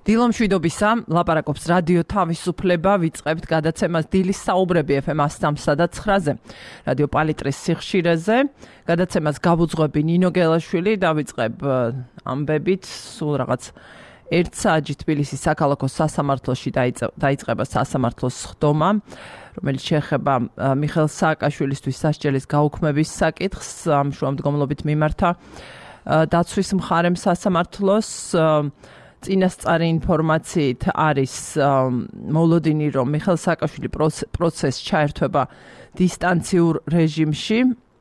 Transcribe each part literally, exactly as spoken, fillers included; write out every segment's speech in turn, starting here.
დილომშვიდობისა, ლაპარაკობს რადიო თავისუფლება, ვიწყებთ გადაცემას დილის საუბრები ეფ ემ სამსა და ცხრაზე, რადიო პალიტრის სიხშირეზე, გადაცემას გავუძღვები ნინო გელაშვილი, დავიწყებ ამბებით, სულ რაღაც ერთ საათი თბილისის საქალაქო სასამართლოში დაიწყება სასამართლოს სხდომა, რომელიც შეეხება მიხეილ სააკაშვილისთვის სასჯელის გაუქმების საკითხს, ამ შუამდგომლობით მიმართა დაცვის მხარემ სასამართლოს. წინასწარი ინფორმაციით არის მოლოდინი, რომ მიხეილ სააკაშვილი პროცესს ჩაერთვება დისტანციურ რეჟიმში.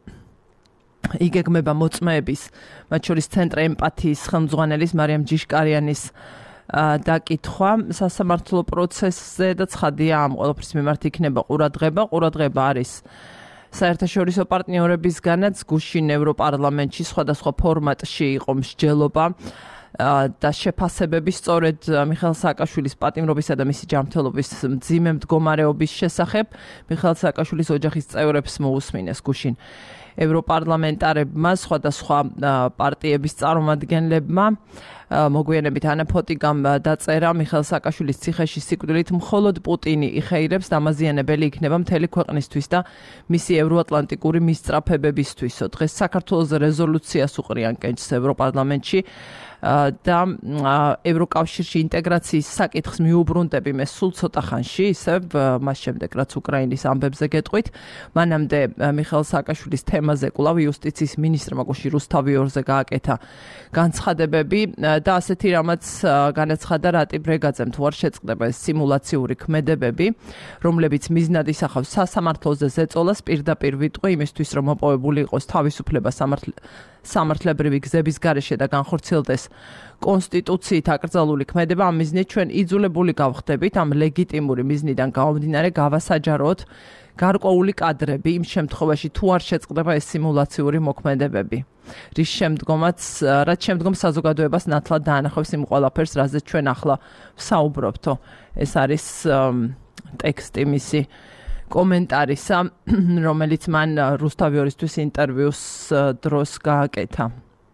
იგეგმება მოწმეების, მათ შორის ცენტრ ემპათიის ხელმძღვანელის მარიამ ჯიშკარიანის დაკითხვა სასამართლო პროცესზე და ცხადია, ამ ყველაფრის მიმართ იქნება ყურადღება. ყურადღება არის საერთაშორისო პარტნიორებისგანაც, გუშინ ევროპარლამენტში სხვადასხვა ფორმატში იყო მსჯელობა და შეფასებები სწორედ მიხეილ სააკაშვილის პატიმრობისა და მისი ჯანმრთელობის მძიმე მდგომარეობის შესახებ. მიხეილ სააკაშვილის ოჯახის წევრებს მოусმინეს გუშინ ევროპარლამენტარებმა, სხვადასხვა პარტიების წარმომადგენლებმა. მოგვიანებით ანა ფოტიგამ დაწერა, მიხეილ სააკაშვილის ციხეში სიკვდილით მხოლოდ პუტინი იხეირებს, დამაზიანებელი იქნება მთელი ქვეყნისთვის და მისი ევროატლანტიკური მისწრაფებებისთვისო. დღეს საქართველოს რეზოლუციას უყრიან კენჭს ევროპარლამენტში და ევროკავშირში ინტეგრაციის საკითხს მიუბრუნდები მე სულ ცოტა ხანში, ისევ მას შემდეგ რაც უკრაინის ამბებზე გეტყვით. მანამდე მიხეილ სააკაშვილის თემაზე კვლავ იუსტიციის მინისტრმა გუშინ რუსთავიორზე გააკეთა განცხადებები და ასეთი რამაც განაცხადა რატი ბრეგაძემ, თუ არ შეწყდება ეს სიმულაციური ქმედებები, რომლებიც მიზნად ისახავს სასამართლოზე ზეწოლას, პირდაპირ ვიტყვი იმისთვის, რომ მოპოვებული იყოს თავისუფლება სამართლებრივი გზების გარეშე და განხორციელდეს კონსტიტუციით აკრძალული ქმედება. ამ მიზნით ჩვენ იძულებული გავხდებით, ამ ლეგიტიმური მიზნიდან გამომდინარე გავასაჯაროთ გარკვეული კადრები იმ შემთხვევაში, თუ არ შეწყდება ეს სიმულაციური მოქმედებები, რის შემდგომაც, რაც შემდგომ საზოგადოებას ნათლად დაანახავს იმ ყველაფერს, რაზეც ჩვენ ახლა ვსაუბრობთო. ეს არის ტექსტი მისი კომენტარისა, რომელიც მან რუსთავიორისთვის ინტერვიუს დროს გააკეთა.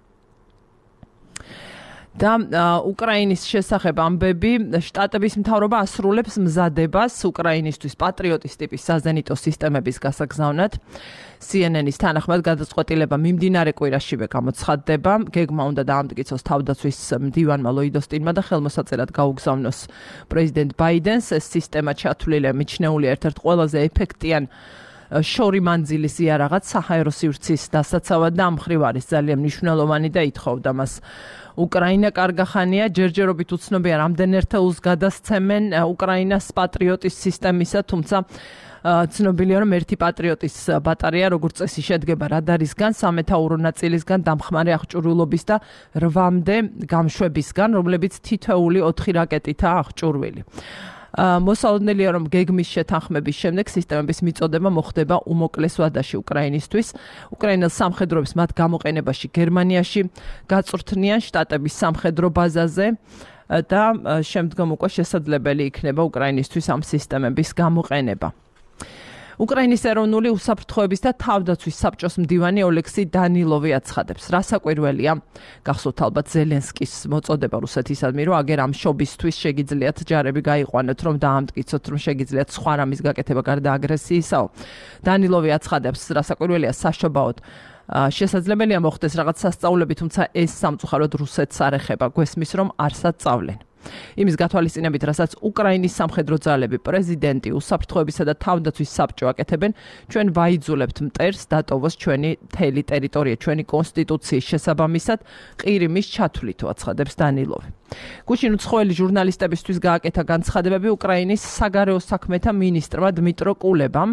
და უკრაინის შესახებ ამბები, შტატების მთავრობა ასრულებს მზადებას უკრაინისთვის პატრიოტის ტიპის საზენიტო სისტემების გასაგზავნად. სი ენ ენის თანახმად გადაწყვეტილება მიმდინარე კვირაშივე გამოცხადდება. გეგმა უნდა დაამტკიცოს თავდაცვის მდივანმა ლოიდოსტინმა და ხელმოსაწერად გაუგზავნოს პრეზიდენტ ბაიდენს. ეს სისტემა ჩათვლილია მიჩნეულია ერთ-ერთ ყველაზე ეფექტიან შორი მანძილის იარაღად საჰაერო სივრცის დასაცავად და ამ მხრივ არის ძალიან მნიშვნელოვანი და ითხოვდა მას უკრაინა კარგახანია, ჯერჯერობით უცნობია რამდენ ერთეულს გადასცემენ უკრაინას პატრიოტის სისტემისა, თუმცა ცნობილია, რომ ერთი პატრიოტის ბატარეა როგორც წესი შედგება რადარისგან, სამეთაურო ნაწილისგან, დამხმარე აღჭურვილობის და რვამდე გამშვებისგან, რომლებიც თითოეული ოთხი რაკეტითაა აღჭურვილი. მოსალოდნელია, რომ გეგმის შეთანხმების შემდეგ სისტემების მიწოდება მოხდება უმოკლეს ვადაში უკრაინისთვის. უკრაინელ სამხედროებს მათ გამოყენებაში გერმანიაში გაწვრთნიან შტატების სამხედრო ბაზაზე და შემდგომ უკვე შესაძლებელი იქნება უკრაინისთვის ამ სისტემების გამოყენება. უკრაინის ეროვნული უსაფრთხოების და თავდაცვის საბჭოს მდივანი ოლექსი დანილოვი აცხადებს, რა საკვირველია, გახსოვთ ალბათ ზელენსკის მოწოდება რუსეთისადმი, რომ აგერ ამ შობისთვის შეგიძლიათ ჯარები გაიყვანოთ, რომ დაამტკიცოთ, რომ შეგიძლიათ სხვა რამის გაკეთება გარდა აგრესიისაო. დანილოვი აცხადებს, რა საკვირველია, საშობაოდ შესაძლებელია მოხდეს რაღაც სასწაულები, თუმცა ეს სამწუხაროდ რუსეთს არ ეხება, გვესმის, რომ არსად სწავლენ. იმის გათვალისწინებით, რასაც უკრაინის სამხედრო ძალები, პრეზიდენტი, უსაფრთხოებისა და თავდაცვის საბჭო აკეთებენ, ჩვენ ვაიძულებთ მტერს დატოვოს ჩვენი მთელი ტერიტორია, ჩვენი კონსტიტუციის შესაბამისად, ყირიმის ჩათვლითო, აცხადებს დანილოვი. გუშინ უცხოელი ჟურნალისტებისთვის გააკეთა განცხადებები უკრაინის საგარეო საქმეთა მინისტრმა დმიტრო კულებამ,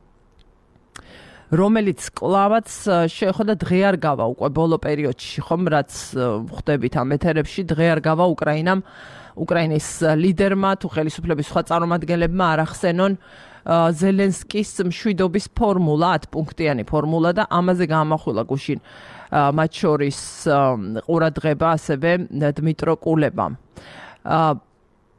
რომელიც კლავაც შეეხოდა დღე არ გავა უკვე ბოლო პერიოდში, ხომ, რაც ხვდებით ამ ეთერებში, დღე არ გავა უკრაინამ, უკრაინის ლიდერმა თუ ხელისუფლების სხვა წარმომადგენლებმა არ ახსენონ ზელენსკის მშვიდობის ფორმულა, ათპუნქტიანი ფორმულა და ამაზე გაამახვილა გუშინ მათ შორის ყურადღება ასევე დმიტრო კულებამ.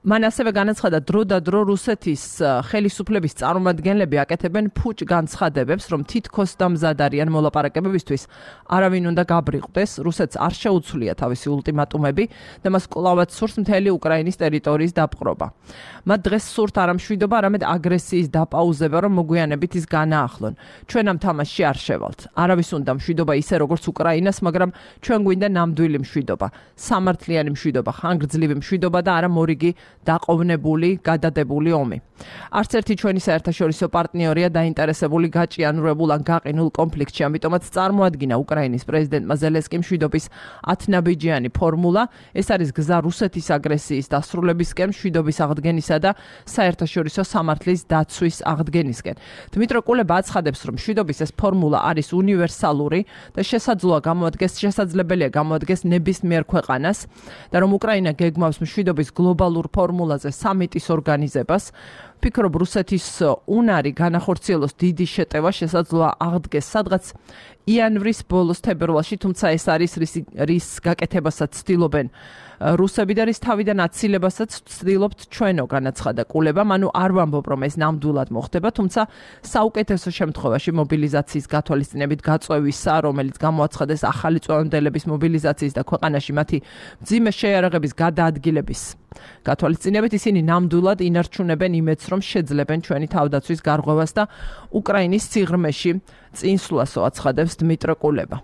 მან ასევე განაცხადა დრო და დრო რუსეთის ხელისუფლების წარმომადგენლები აკეთებენ ფუჭ განცხადებებს, რომ თითქოს და მზად არიან მოლაპარაკებებისთვის, არავინ უნდა გაბრიყვდეს, რუსეთს არ შეუცვლია თავისი ულტიმატუმები და მას კვლავაც სურს მთელი უკრაინის ტერიტორიის დაპყრობა. მათ დღეს სურთ არა მშვიდობა, არამედ აგრესიის დაპაუზება, რომ მოგვიანებით ის განაახლონ. ჩვენ ამ თამაშში არ შევალთ. არავის უნდა მშვიდობა ისე როგორც უკრაინას, მაგრამ ჩვენ გვინდა ნამდვილი მშვიდობა, სამართლიანი მშვიდობა, ხანგრძლივი მშვიდობა და არა მორიგი დაყოვნებული, გადადებული ომი. არც ერთი ჩვენი საერთაშორისო პარტნიორია დაინტერესებული გაჭიანურებულ ან გაყინულ კონფლიქტში, ამიტომაც წარმოადგინა უკრაინის პრეზიდენტმა ზელენსკიმ მშვიდობის ათნაბიჯიანი ფორმულა. ეს არის გზა რუსეთის აგრესიის დასრულებისკენ, მშვიდობის აღდგენისა და საერთაშორისო სამართლის დაცვის აღდგენისკენ. დმიტრო კულება აცხადებს, რომ მშვიდობის ეს ფორმულა არის უნივერსალური და შესაძლოა გამოადგეს შესაძლებელია გამოადგეს ნებისმიერ ქვეყანას და რომ უკრაინა გეგმავს მშვიდობის გლობალურ ფორმულაზე სამიტის ორგანიზებას. ფიქრობ რუსეთის უნარი განახორციელოს დიდი შეტევა შესაძლოა აღდგეს სადღაც იანვრის ბოლოს თებერვალში, თუმცა ეს არის რის გაკეთებასაც ცდილობენ რუსები და რის თავიდან აცილებასაც ცდილობთ ჩვენო, განაცხადა კულება. ანუ არ ვამბობ, რომ ეს ნამდვილად მოხდება, თუმცა საუკეთესო შემთხვევაში მობილიზაციის გათვალისწინებით გაწევისა, რომელიც გამოაცხადეს ახალი წვეულების მობილიზაციის და ქვეყანაში მათი მძიმე შეიარაღების გადაადგილების გათვალისწინებით, ისინი ნამდვილად ინარჩუნებენ იმედს, რომ შეძლებენ ჩვენი თავდაცვის გარღვევას და უკრაინის სიღრმეში წინსვლასო, აცხადებს დმიტრო კულება.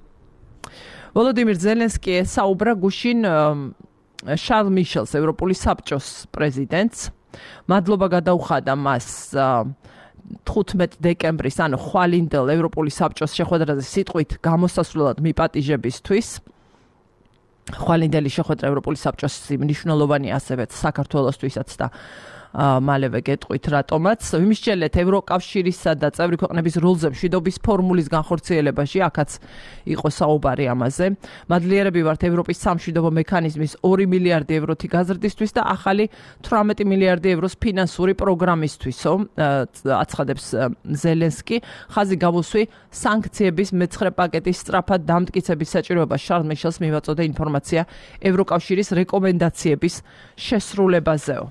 ვოლოდიმირ ზელენსკი საუბრა გუშინ შარლ მიშელს, ევროპული საბჭოს პრეზიდენტს. მადლობა გადაუხადა მას თხუთმეტი დეკემბრის, ანუ ხვალინდელ ევროპული საბჭოს შეხვედრაზე სიტყვით გამოსასვლელად მიპატიჟებისთვის. ხვალინდელი შეხვედრა ევროპული საბჭოს მნიშვნელოვანი ასევეთ საქართველოსთვისაც და მალევე გეტყვით რატომაც. ვიმსჯელეთ ევროკავშირისა და წევრი ქვეყნების როლზე მშვიდობის ფორმულის განხორციელებაში, აქაც იყო საუბარი ამაზე. მადლიერები ვართ ევროპის სამშვიდობო მექანიზმის ორი მილიარდი ევროთი გაზრდისთვის და ახალი თვრამეტი მილიარდი ევროს ფინანსური პროგრამისთვისო, აცხადებს ზელენსკი. ხაზი გავუსვი სანქციების მეცხრე პაკეტის სწრაფად დამტკიცების საჭიროებას. შარლ მიშელს მივაწოდე ინფორმაცია ევროკავშირის რეკომენდაციების შესრულებაზეო.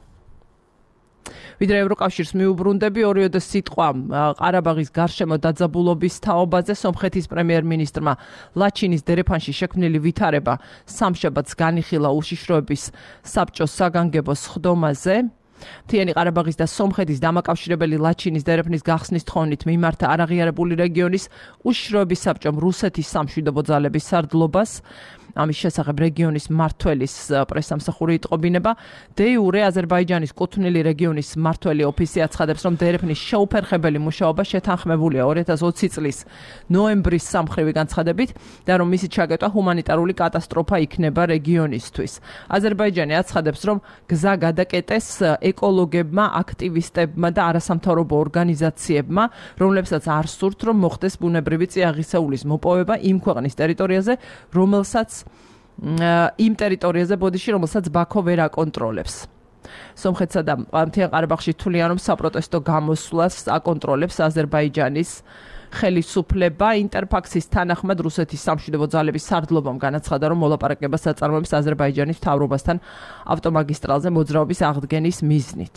ვიდრე ევროკავშირს მიუბრუნდები, ორიოდე სიტყვა ყარაბაღის გარშემო დაძაბულობის თაობაზე. სომხეთის პრემიერ-მინისტრმა ლაჩინის დერეფანში შექმნილი ვითარება სამშაბათს განიხილა უშიშროების საბჭოს საგანგებო სხდომაზე. მთიანი ყარაბაღის და სომხეთის დამაკავშირებელი ლაჩინის დერეფნის გახსნის თხოვნით მიმართა არაღიარებული რეგიონის უშიშროების საბჭომ რუსეთის სამშვიდობო ძალების სარდლობას. ამის შესახებ რეგიონის მმართველის პრესამსახური იტყობინება. დე იურე აზერბაიჯანის კუთვნილი რეგიონის მმართველი ოფისი აცხადებს, რომ დერეფნის შეუფერხებელი მუშაობა შეთანხმებულია ორი ათას ოცი წლის ნოემბრის სამხრივი განცხადებით და რომ მისი ჩაგეტვა ჰუმანიტარული კატასტროფა იქნება რეგიონისთვის. აზერბაიჯანი აცხადებს, რომ გზა გადაკეტეს ეკოლოგებმა, აქტივისტებმა და არასამთავრობო ორგანიზაციებმა, რომლებსაც არ სურთ, რომ მოხდეს ბუნებრივი წიაღისეულის მოპოვება იმ ქვეყნის ტერიტორიაზე, რომელსაც იმ ტერიტორიაზე ბოდიში, რომელსაც ბაქო ვერ აკონტროლებს. სომხეთსა და მთიან ყარაბაღში თვლიან, რომ საპროტესტო გამოსვლას აკონტროლებს აზერბაიჯანის ხელისუფლება. ინტერფაქსის თანახმად რუსეთის სამშვიდობო ძალების სარდლობამ განაცხადა, რომ მოლაპარაკებას აწარმოებს აზერბაიჯანის მთავრობასთან ავტომაგისტრალზე მოძრაობის აღდგენის მიზნით.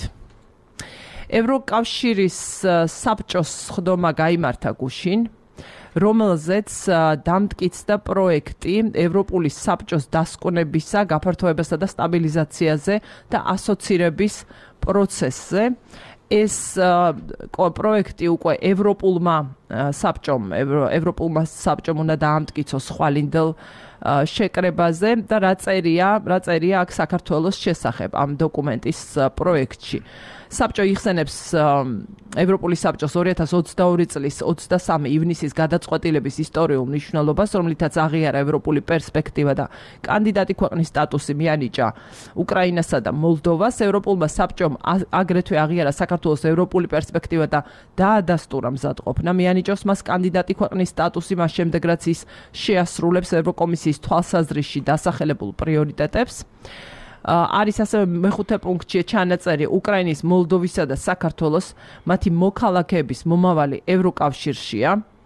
ევროკავშირის საბჭოს სხდომა გაიმართა გუშინ, რომელზეც დამტკიცდა პროექტი ევროპული საბჭოს დასკვნებისა, გაფართოებასა და სტაბილიზაციაზე და ასოცირების პროცესზე. ეს პროექტი უკვე ევროპულმა საბჭომ, ევროპულმა საბჭომ უნდა დაამტკიცოს ხვალინდელ შეკრებაზე და რა წერია, რა წერია აქ საქართველოს შესახებ ამ დოკუმენტის პროექტში. საბჭო იხსენებს ევროპული საბჭოს ორი ათას ოცდაორი წლის ოცდასამი ივნისის გადაწყვეტილების ისტორიულ მნიშვნელობას, რომლითაც აღიარა ევროპული პერსპექტივა და კანდიდატი ქვეყნის სტატუსი მიანიჭა უკრაინასა და მოლდოვას. ევროპულმა საბჭომ აგრეთვე აღიარა საქართველოს ევროპული პერსპექტივა და დაადასტურა მზადყოფნა, მიანიჭოს მას კანდიდატი ქვეყნის სტატუსი მას შემდეგ, რაც ის შეასრულებს ევროკომისიის თვალსაზრისში დასახელებულ პრიორიტეტებს. არის ასევე მეხუთე პუნქტში ჩანაწერი უკრაინის, მოლდოვისა და საქართველოს მათი მოქალაქეების მომავალი ევროკავშირშია.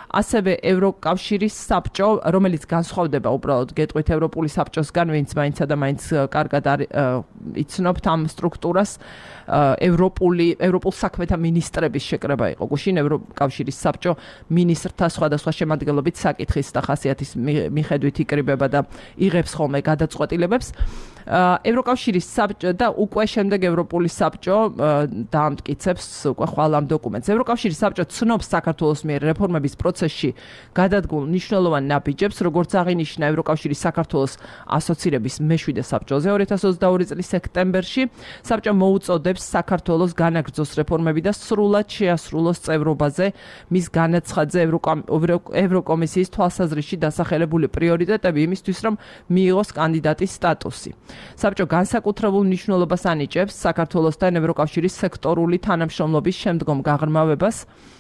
ასევე ევროკავშირის საბჭო, რომელიც განსხვავდება უბრალოდ გეტყვით ევროპული საბჭოსგან, ვინც მაინცა და მაინც კარგად იცნობთ ამ სტრუქტურას, ევროპული ევროპულ საქმეთა მინისტრების შეკრება იყო. გუშინ ევროკავშირის საბჭო მინისტრთა სხვადასხვა შემადგენლობით საკითხის და ხასიათის მიხედვით იკრიბება და იღებს ხოლმე გადაწყვეტილებებს. ევროკავშირის საბჭო და უკვე შემდეგ ევროპული საბჭო დაამტკიცებს უკვე ხვალ ამ დოკუმენტს. ევროკავშირის საბჭო ცნობს საქართველოს მიერ რეფორმების პროცესში გადადგმულ მნიშვნელოვან ნაბიჯებს, როგორც აღინიშნა ევროკავშირის საქართველოს ასოცირების მეშვიდე საბჭოზე ორი ათას ოცდაორი წლის სექტემბერში. საბჭო მოუწოდებს საქართველოს განაგრძოს რეფორმები და სრულად შეასრულოს წევრობაზე მის განაცხადზე ევროკომისიის თვალსაზრისში დასახელებული პრიორიტეტები იმისთვის, რომ მიიღოს კანდიდატის სტატუსი. საბჭო განსაკუთრებულ მნიშვნელობას ანიჭებს საქართველოსთან ევროკავშირის სექტორული თანამშრომლობის შემდგომ გაღრმავებას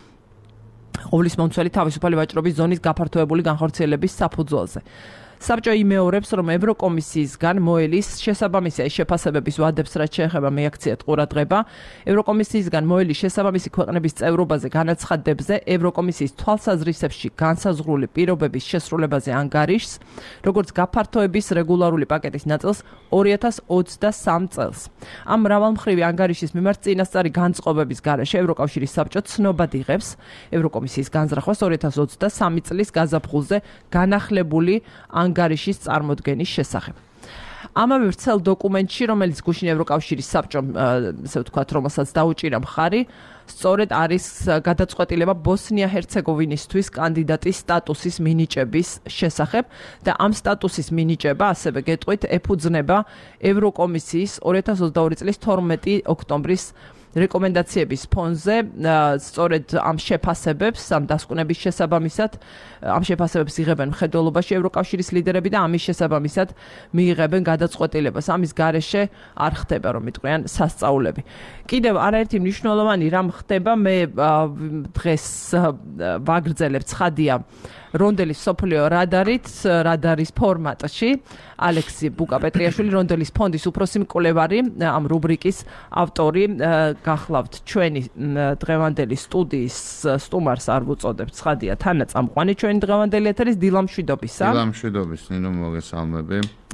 ყოვლისმომცველი თავისუფალი ვაჭრობის ზონის გაფართოებული განხორციელების საფუძველზე. საბჭო იმეორებს, რომ ევროკომისიისგან მოელის შესაბამისი შეფასებების ვადებს, რაც შეეხება მეაქციათ ყურადღება, ევროკომისიისგან მოელის შესაბამისი ქვეყნების წევრობაზე განაცხადებზე, ევროკომისიის თვალსაზრისებში განსაზღვრული პირობების შესრულებაზე ანგარიშს, როგორც გაფართოების რეგულარული პაკეტის ნაწილს ორი ათას ოცდასამ წელს. ამ მრავალმხრივი ანგარიშის მიმართ წინასწარი განწყობების გარეშე ევროკავშირის საბჭო ცნობად იღებს ევროკომისიის განზრახვას ორი ათას ოცდასამი წლის გაზაფხულზე განახლებული ანგარიშის წარმოდგენის შესახებ. ამავე ვრცელ დოკუმენტში, რომელიც გუშინ ევროკავშირის საბჭომ, ესე ვთქვათ, რომელსაც დაუჭირა მხარი, სწორედ არის გადაწყვეტილება ბოსნია-ჰერცეგოვინისთვის კანდიდატის სტატუსის მინიჭების შესახებ და ამ სტატუსის მინიჭება, ასევე გეტყვით, ეფუძნება ევროკომისიის ორი ათას ოცდაორი წლის თორმეტი ოქტომბრის რეკომენდაციების ფონზე, სწორედ ამ შეფასებებს, ამ დასკვნების შესაბამისად, ამ შეფასებებს იღებენ მხედველობაში ევროკავშირის ლიდერები და ამის შესაბამისად მიიღებენ გადაწყვეტილებას. ამის გარეშე არ ხდება, რომ იტყვიან, სასწაულები. კიდევ არაერთი მნიშვნელოვანი რამ ხდება, მე დღეს ვაგრძელებ ცხადია რონდელის სოფლიო რადარით, რადარის ფორმატში, ალექსი ბუკა-პეტრიაშვილი, რონდელის ფონდის უფროსი მკვლევარი, ამ რუბრიკის ავტორი, გახლავთ ჩვენი დღევანდელი სტუდიის სტუმარს არ ვუწოდებთ, ცხადია თანაწამყვანი ჩვენი დღევანდელი ეთერის დილა მშვიდობისა. დილა მშვიდობის, ნინო მოგესალმები.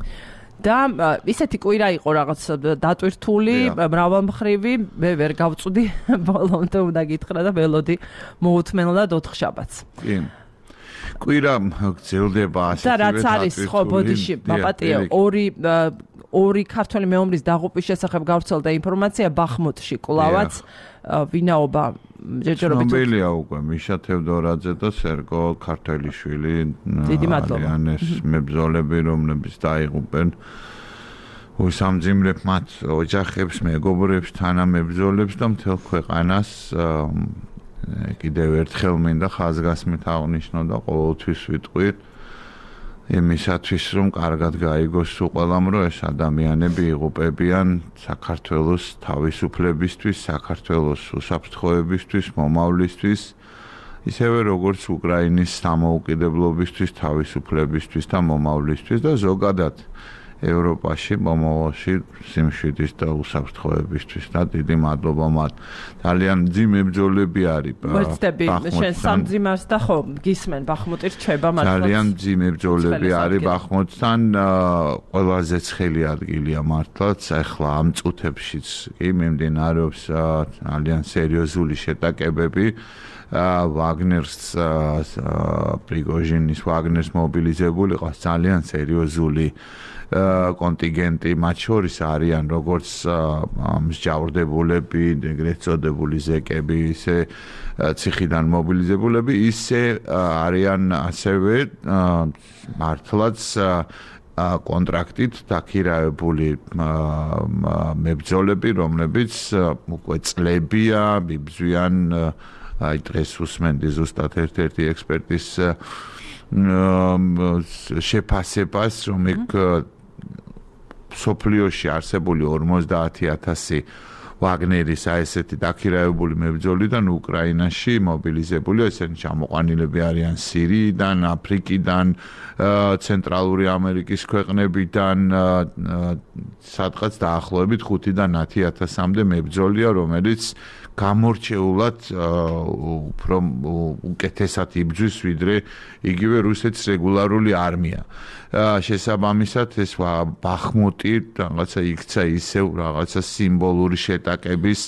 და ისეთი კვირა იყო რაღაც დატვირთული, მრავალმხრივი, მე ვერ გავწვდი, ბოლომდე უნდა გითხრა და ველოდი მოუთმენლად ოთხშაბათს. კი. კვირა გრძელდება ასეთივე და რაც არის, ხო, ბოდიში, პაპატია, ორი ორი ქართველი მეომრის დაღუპვის შესახებ გავრცელდა ინფორმაცია ბახმუტში კლავაც ვინაობა ჯერჯერობით ცნობილია უკვე მიშა თევდორაძე და სერგო ქართველიშვილი არიან ეს მებრძოლები, რომლებიც დაიღუპენ უსამძიმრებ მათ ოჯახებს, მეგობრებს, თანამებრძოლებს და მთელ ქვეყანას კიდევ ერთხელ მინდა ხაზგასმით აღნიშნო და ყოველთვის ვიტყვით იმისათვის, რომ კარგად გაიგოს სულ ყველამ, რომ ეს ადამიანები იღუპებიან საქართველოს თავისუფლებისთვის, საქართველოს უსაფრთხოებისთვის, მომავლისთვის, ისევე როგორც უკრაინის სამოუკიდებლობისთვის, თავისუფლებისთვის და მომავლისთვის და ზოგადად ევროპაში, მომავალში სიმშვიდის და უსაფრთხოებისთვის და დიდი მადლობა მათ. ძალიან მძიმე ბრძოლები არის. მოწდები, შენ სამძიმარს და ხო, გისმენ ბახმუტი რჩება მართლა. ძალიან მძიმე ბრძოლები არის ბახმუტთან, ყველაზე ცხელი ადგილია მართლაც, ახლა ამ წუთებშიც კი მიმდინარეობს ძალიან სერიოზული შეტაკებები. ვაგნერს პრიგოჟინის ვაგნერს მობილიზებული ყავს ძალიან სერიოზული კონტინგენტი, მათ შორის არიან როგორც მსჯავრდებულები, ეგრეთ წოდებული ზეკები, ისე ციხიდან მობილიზებულები, ისე არიან ასევე მართლაც კონტრაქტით დაქირავებული მებრძოლები, რომლებიც უკვე წლებია, ბიბზვიან აი დღეს უსმენდი ზუსტად ერთ-ერთი ექსპერტის შეფასებას, რომ იქ სოფლიოში არსებული ორმოცდაათი ათასი ვაგნერის აი ესეთი დაქირავებული მებრძოლიდან უკრაინაში მობილიზებული, ესენი ჩამოყვანილები არიან სირიიდან, აფრიკიდან, ცენტრალური ამერიკის ქვეყნებიდან, სადღაც დაახლოებით ხუთიდან ათი ათასამდე მებრძოლია, რომელიც გამორჩეულად უფრო უკეთესად იბრძვის ვიდრე იგივე რუსეთის რეგულარული არმია. შესაბამისად ეს ბახმუტი რაღაცა იქცა ისევ რაღაცა სიმბოლური შეტაკების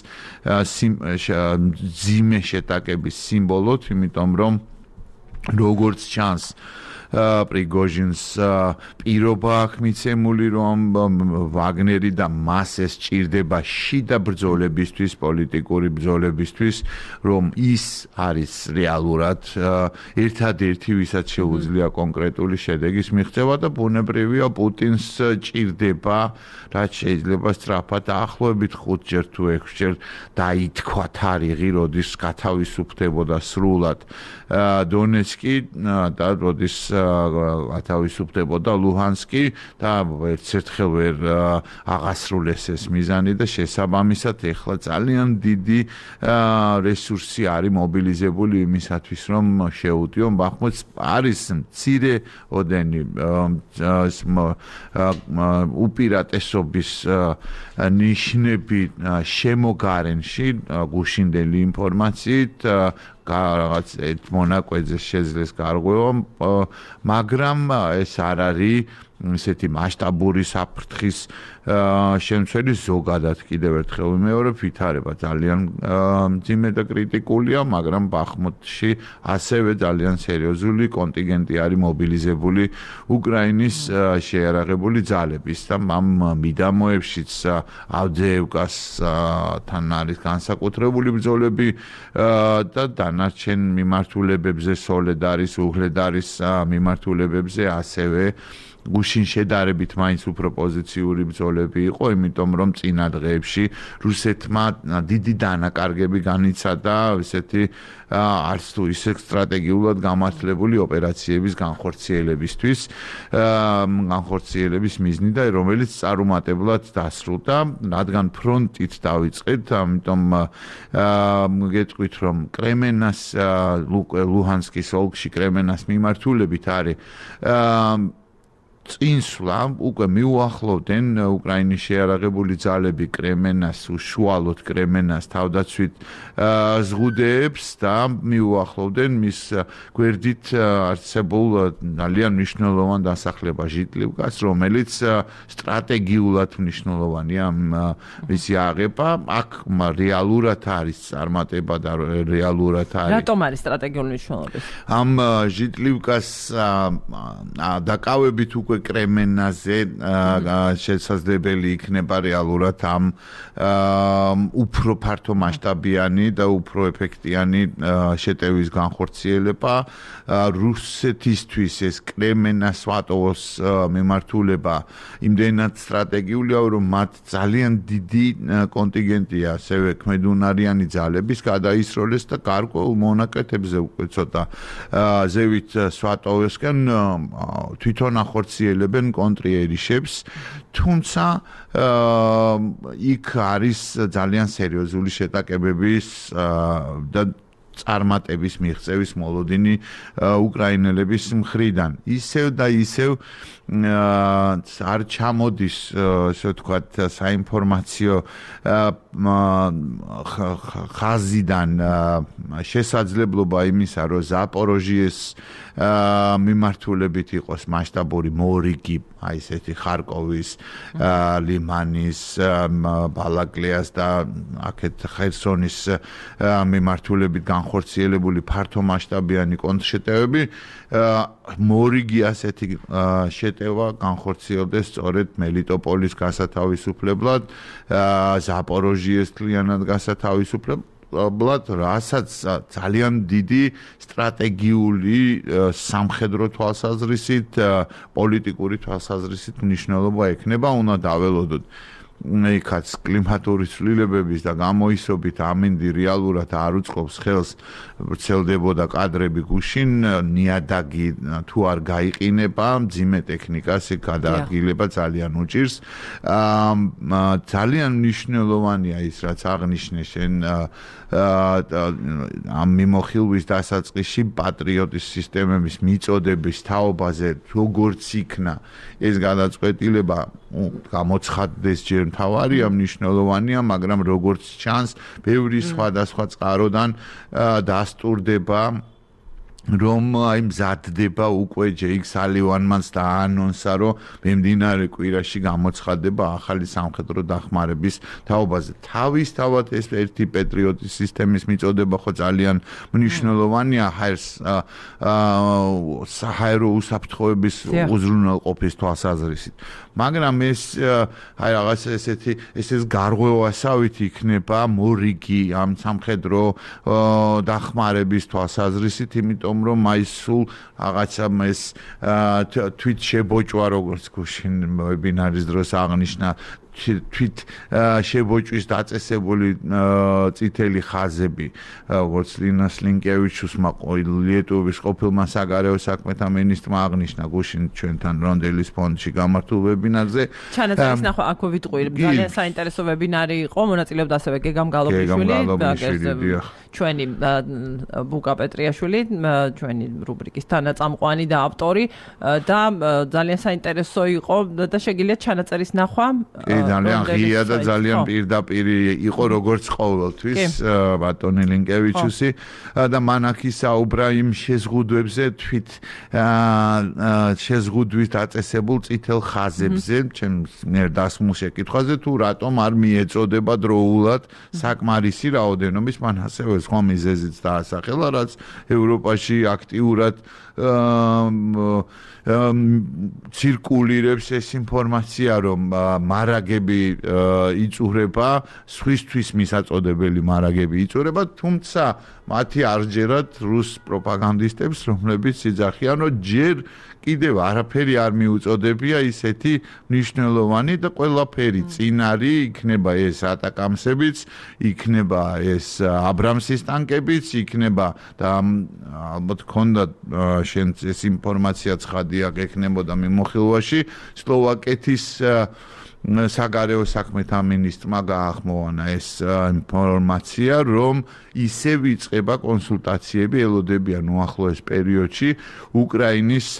ძიმე შეტაკების სიმბოლოდ, იმიტომ რომ როგორც ჩანს პრიგოჟინს პირობა აქვს მიცემული, რომ ვაგნერი და მას ეს ჭირდება შიდა ბრძოლებისთვის, პოლიტიკური ბრძოლებისთვის, რომ ის არის რეალურად ერთადერთი, ვისაც შეუძლია კონკრეტული შედეგის მიღწევა და ბუნებრივია პუტინს ჭირდება, რაც შეიძლება სწრაფად დაახლოებით ხუთჯერ თუ ექვსჯერ დაითქვა თარიღი, როდის გათავისუფლდებოდა სრულად დონეცკი და როდის გათავისუფლდებოდა ლუჰანსკი და ერთერთხელ ვერ აღასრულეს ეს მიზანი და შესაბამისად ეხლა ძალიან დიდი რესურსი არის მობილიზებული იმისათვის, რომ შეუტიონ ბახმუტს. არის მცირე ოდენი უპირატესობის ნიშნები შემოგარენში გუშინდელი ინფორმაციით რაღაც ერთ მონაკვეთზე შეძლეს გარღვევა, მაგრამ ეს არ არის ესეთი მასშტაბური საფრთხის შემცველი. ზოგადად კიდევ ერთხელ ვიმეორებ, ვითარება ძალიან მძიმე და კრიტიკულია, მაგრამ ბახმუტში ასევე ძალიან სერიოზული კონტინგენტი არის მობილიზებული უკრაინის შეიარაღებული ძალების და ამ მიდამოებშიც ავდეევკასთან არის განსაკუთრებული ბრძოლები და დანარჩენ მიმართულებებზე, სოლედარის, უღლედარის მიმართულებებზე ასევე გუშინ შედარებით მაინც უფრო პოზიციური ბრძოლები იყო, იმიტომ რომ წინა დღეებში რუსეთმა დიდი დანაკარგები განიცადა ესეთი არც თუ ისე სტრატეგიულად გამართლებული ოპერაციების განხორციელებისთვის, განხორციელების მიზნი და რომელიც წარუმატებლად დასრულდა, რადგან ფრონტით დავიწყეთ, ამიტომ გეტყვით, რომ კრემენას ლუჰანსკის ოლქში კრემენას მიმართულებით არის წინსვლა, უკვე მიუახლოვდნენ უკრაინის შეიარაღებული ძალები კრემენას, უშუალოდ კრემენას თავდაცვით ზღუდეებს და მიუახლოვდნენ მის გვერდით არსებულ ძალიან მნიშვნელოვან დასახლებას ჟიტლივკას, რომელიც სტრატეგიულად მნიშვნელოვანია მისი აღება. აქ რეალურად არის წარმატება და რეალურად არის. რატომ არის სტრატეგიული მნიშვნელობა? ამ ჟიტლივკას დაკავებით უკვე კრემენაზე შესაძლებელი იქნება რეალურად ამ უფრო ფართო მასშტაბიანი და უფრო ეფექტიანი შეტევის განხორციელება. რუსეთისთვის ეს კრემენას სვატოვოს მიმართულება იმდენად სტრატეგიულია, რომ მათ ძალიან დიდი კონტინგენტია ასევე ქმედუნარიანი ძალების გადაისროლეს და გარკვეულ მონაკვეთებზე უკვე ცოტა ზევით სვატოვოსკენ თვითონ ახორციელებენ კონტრიერიშებს, თუმცა იქ არის ძალიან სერიოზული შეტაკებების და წარმატების მიღწევის მოლოდინი უკრაინელების მხრიდან. ისევ და ისევ არ ჩამოდის, ასე ვთქვათ, საინფორმაციო ხაზიდან შესაძლებლობა იმისა, რომ ზაპოროჟიეს მიმართულებით იყოს მასშტაბური მორიგი, აი ესეთი ხარკოვის, ლიმანის, ბალაკლეას და აქეთ ხერსონის მიმართულებით განხორციელებული ფართო მასშტაბიანი კონტრშეტევები, მორიგი ასეთი შეტევა განხორციელდეს სწორედ მელიტოპოლის გასათავისუფლებლად, ზაპოროჟიეს თლიანად გასათავისუფლებლად, რასაც ძალიან დიდი სტრატეგიული სამხედრო თვალსაზრისით, პოლიტიკური თვალსაზრისით მნიშვნელობა ექნება, უნდა დაველოდოთ. იქაც კლიმატური ცვლილებების და გამოისობით ამინდი რეალურად არ უწყობს ხელს, ვრცელდებოდა კადრები გუშინ, ნიადაგი თუ არ გაიყინება, მძიმე ტექნიკას გადაადგილება ძალიან უჭირს. ძალიან მნიშვნელოვანია ის, რაც აღნიშნე შენ ამ მიმოხილვის დასაწყისში პატრიოტის სისტემების მიწოდების თაობაზე, როგორც იქნა ეს გადაწყვეტილება გამოცხადდეს ჯერ მთავარია, მნიშვნელოვანია, მაგრამ როგორც ჩანს, ბევრი სხვადასხვა წყაროდან დასტურდება რომ აი მზადდება უკვე ჯეიკ სალივანმანს დაანონსა, რომ მიმდინარე კვირაში გამოცხადება ახალი სამხედრო დახმარების თაობაზე. თავისთავად ეს ერთი პატრიოტის სისტემის მიწოდება ხო ძალიან მნიშვნელოვანია საჰაერო უსაფრთხოების უზრუნველყოფის თვალსაზრისით. მაგრამ ეს აი რაღაც ესეთი ეს გარღვევასავით იქნება მორიგი ამ სამხედრო დახმარების თვალსაზრისით, იმიტომ რომ აი სულ რაღაცა ეს თვით შებოჭვა როგორც გუშინ ვებინარის დროს აღნიშნა თვით შებოჭვის დაწესებული წითელი ხაზები როგორც ლინას ლინკევიჩუსმა ლიეტუვის ყოფილმა საგარეო საქმეთა მინისტრმა აღნიშნა გუშინ ჩვენთან რონდელის ფონდში გამართულ ვებინარზე. ჩანაწერის ნახვა აქვე ვიტყვი, ძალიან საინტერესო ვებინარი იყო, მონაწილეობდა ასევე გეგამ გალობიშვილი, ჩვენი ბუკა პეტრიაშვილი, ჩვენი რუბრიკის თანაწამყვანი და ავტორი და ძალიან საინტერესო იყო და შეგიძლიათ ჩანაწერის ნახვა. ძალიან ღია და ძალიან პირდაპირ იყო როგორც ყოველთვის ბატონი ლინკევიჩუსი და მან აქ ისაუბრა იმ შეზღუდვებზე თვით შეზღუდვის დაწესებულ წითელ ხაზებზე, ჩემს მიერ დასმულ შეკითხვაზე თუ რატომ არ მიეწოდება დროულად საკმარისი რაოდენობის, მან ასევე სხვა მიზეზიც დაასახელა, რაც ევროპაში აქტიურად ცირკულირებს ეს ინფორმაცია, რომ მარაგები იწურება, სხვისთვის მისაწოდებელი მარაგები იწურება, თუმცა მათი არ ჯერათ რუს პროპაგანდისტებს, რომლებიც იძახიან, რომ ჯერ კიდევ არაფერი არ მიუწოდებია ისეთი მნიშვნელოვანი და ყველაფერი წინარი, იქნება ეს ატაკამსებიც, იქნება ეს აბრამსის ტანკებიც, იქნება და ალბათ ქონდა შენ ეს ინფორმაცია ცხადია გექნებოდა მიმოხილვაში სლოვაკეთის საგარეო საქმეთა მინისტრმა გაახმოვანა ეს ინფორმაცია, რომ ისევ იწყება კონსულტაციები, ელოდებიან უახლოეს პერიოდში უკრაინის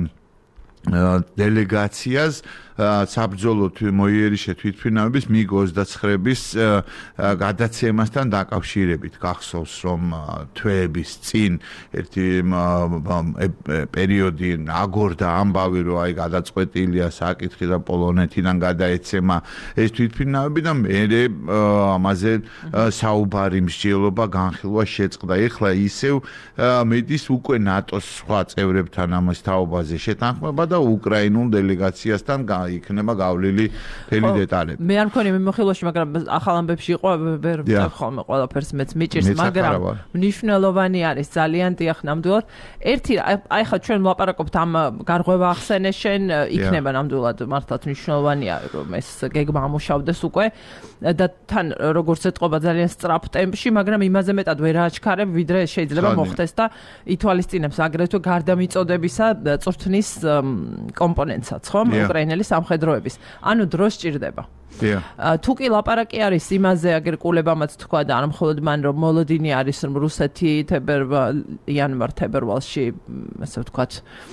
დელეგაციას საბრძოლო მოიერიშე თვითმფრინავების მიგ ოცდაცხრების გადაცემასთან დაკავშირებით. გახსოვს, რომ თვეების წინ ერთი პერიოდი აგორდა ამბავი, რომ აი გადაწყვეტილია საკითხი და პოლონეთიდან გადაეცემა ეს თვითმფრინავები და მერე ამაზე საუბარი მსჯელობა განხილვა შეწყდა. ეხლა ისევ მედის უკვე ნატოს სხვა წევრებთან ამას თაობაზე შეთანხმება და უკრაინულ დელეგაციასთან იქნება გავლილი მთელი დეტალები. მე არ მქონია მიმოხილვაში, მაგრამ ახალ ამბებში იყო, ვერ ვწევ ხოლმე ყველაფერს, მეც მიჭირს, მაგრამ მნიშვნელოვანი არის ძალიან დიახ ნამდვილად. ერთი აი ხა ჩვენ ვლაპარაკობთ ამ გარღვევა ახსენე შენ, იქნება ნამდვილად მართლაც მნიშვნელოვანია, რომ ეს გეგმა ამუშავდეს უკვე და თან როგორც ეთყობა ძალიან სწრაფ ტემპში, მაგრამ იმაზე მეტად ვერ აჩქარებ, ვიდრე შეიძლება მოხდეს და ითვალისწინებს აგრეთვე გარდამიწოდებისა წვრთნის კომპონენტსაც, ხომ? უკრაინელი სამხედროების. ანუ დრო სჭირდება. თუ კი ლაპარაკი არის იმაზე, აგერ კულებამაც თქვა და არ მხოლოდ მან, რომ მოლოდინი არის რუსეთი იანვარ-თებერვალში, ასე ვთქვათ,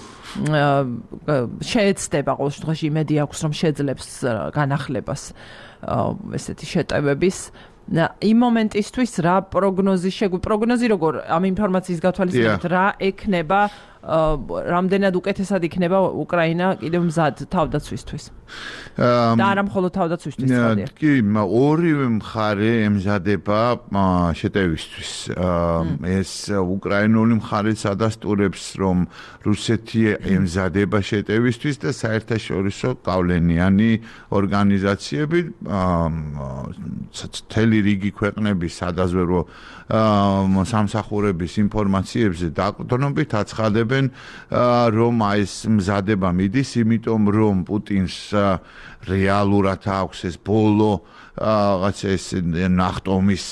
შეეცდება ყოველ შემთხვევაში იმედი აქვს, რომ შეძლებს განახლებას ესეთი შეტევების. იმ მომენტისთვის რა პროგნოზი შეგვი პროგნოზი როგორ ამ ინფორმაციის გათვალისწინებით რა ექნება, რამდენად უკეთესად იქნება უკრაინა კიდევ მზად თავდაცვისთვის და არა მხოლოდ თავდაცვისთვის ხალხი. კი, ორივე მხარე ემზადება შეტევისთვის. ეს უკრაინული მხარეც ადასტურებს, რომ რუსეთი ემზადება შეტევისთვის და საერთაშორისო გავლენიანი ორგანიზაციები მთელი რიგი ქვეყნების სადაზვერვო სამსახურების ინფორმაციებზე დაყრდნობით აცხადებენ, რომ ეს მზადება მიდის, იმიტომ რომ პუტინს რეალურად აქვს ეს ბოლო რაღაც ეს ნახტომის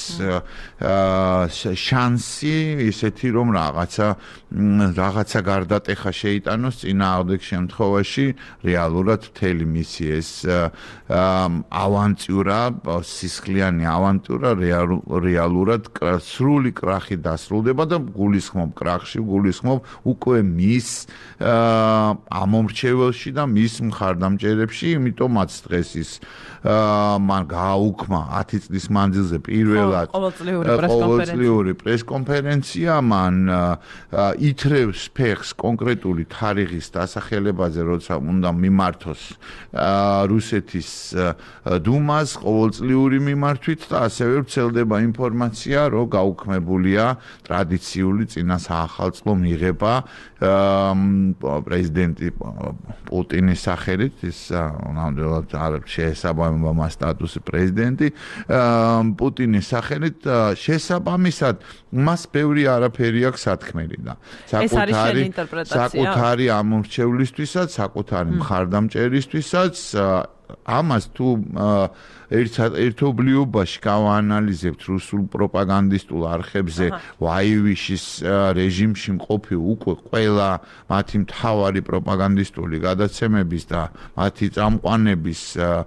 შანსი ისეთი რომ რაღაცა რაღაცა გარდატეხა შეიტანოს წინააღმდეგ შემთხვევაში რეალურად მთელი მისი ეს ავანტიურა სისხლიანი ავანტიურა რეალურად სრული კრახი დასრულდება და გულისხმობ კრახში გულისხმობ უკვე მის ამომრჩეველში და მის მხარდამჭერებში იმიტომაც დღეს ის მან გააუქმა ათი წლის მანძილზე პირველად ყოველწლიური პრესკონფერენცია მან ითრევს ფეხს კონკრეტული თარიღის დასახელებაზე როცა უნდა მიმართოს რუსეთის დუმას ყოველწლიური მიმართვით და ასევე ვრცელდება ინფორმაცია რომ გაუქმებულია ტრადიციული წინა საახალწლო მიღება პრეზიდენტი პუტინის სახელით ის ნამდვილად არ შეესაბამება მას სტატუსი პრეზიდენტი პუტინის სახელით შესაბამისად მას ბევრი არაფერი აქვს სათქმელი და საკუთარი საკუთარი ამორჩევლისთვისაც საკუთარი მხარდამჭერისთვისაც ამას თუ ერთობლიობაში გავაანალიზებთ რუსულ პროპაგანდისტულ არხებზე ვაივიშის რეჟიმში მყოფი უკვე ყველა მათი მთავარი პროპაგანდისტული გადაცემების და მათი წამყვანების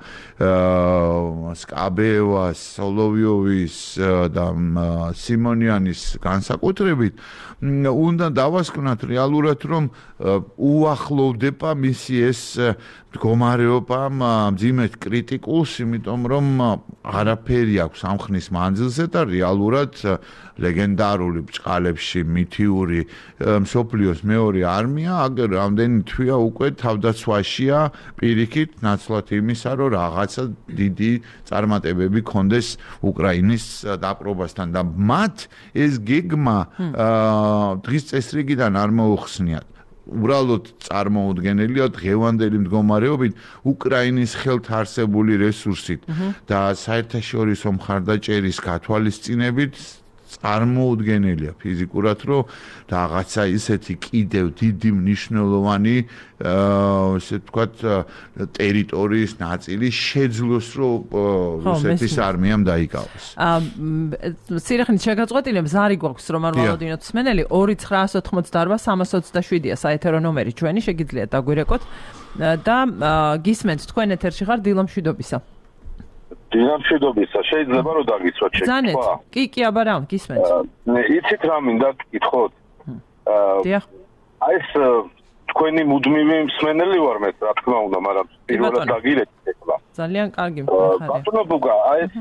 სკაბეევას, სოლოვიოვის და სიმონიანის განსაკუთრებით უნდა დავასკვნათ რეალურად რომ უახლოვდება მისი ეს მდგომარეობა მძიმედ კრიტიკულს, იმიტომ რომ არაფერი აქვს ამხნის მანძილზე და რეალურად ლეგენდარული ბჭყალებში მითიური მსოფლიოს მეორე არმია აგერ რამდენი თვეა უკვე თავდაცვაშია პირიქით ნაცვლად იმისა რომ რაღაცა დიდი წარმატებები ქონდეს უკრაინის დაპყრობასთან და მათ ეს გეგმა დღის წესრიგიდან არ მოუხსნიათ უბრალოდ წარმოუდგენელია დღევანდელი მდგომარეობით უკრაინის ხელთ არსებული რესურსით და საერთაშორისო მხარდაჭერის გათვალისწინებით წარმოუდგენელია ფიზიკურად რომ რაღაცა ისეთი კიდევ დიდი მნიშვნელოვანი ესე ვთქვათ ტერიტორიის ნაწილი შეძლოს რომ რუსეთის არმიამ დაიკავოს. სირახნის შეგაწყვეტილებ ზარი გვაქვს რომ არ მოვადინოთ მსმენელი ორი ცხრაას ოთხმოცდაორვა სამას ოცდაშვიდია საეთერო ნომერი ჩვენი შეგიძლიათ დაგვირეკოთ და გისმენთ თქვენ ეთერში ხარ დილა მშვიდობისა. დილა მშვიდობისა შეიძლება რომ დაგიცვათ შეკითხვა? კი, კი, აბა რა, გისმენთ. იცით რა მინდა გითხოთ? დიახ. აი ეს თქვენი მუდმივი მსმენელი ვარ მე, რა თქმა უნდა, მაგრამ პირველად დაგირეკეთ ეხლა. ძალიან კარგი მხარე. ბატონო ბუგა, აი ეს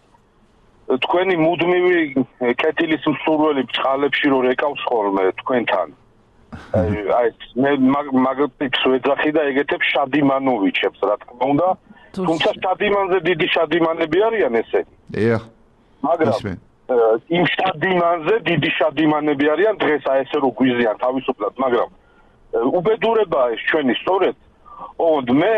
თქვენი მუდმივი კეთილის მსურველი ბჭყალებში რო რეკავს ხოლმე თქვენთან. აი ეს მე მაგალითს ვეძახი და ეგეთებს შადიმანოვიჩებს, რა თქმა უნდა. თუმცა შადიმანზე დიდი შადიმანები არიან ესე. დიახ. მაგრამ იმ შადიმანზე დიდი შადიმანები არიან დღეს აი ესე რო გვიზიან თავისუფლად, მაგრამ უბედურებაა ეს ჩვენი სწორედ. ოღონდ მე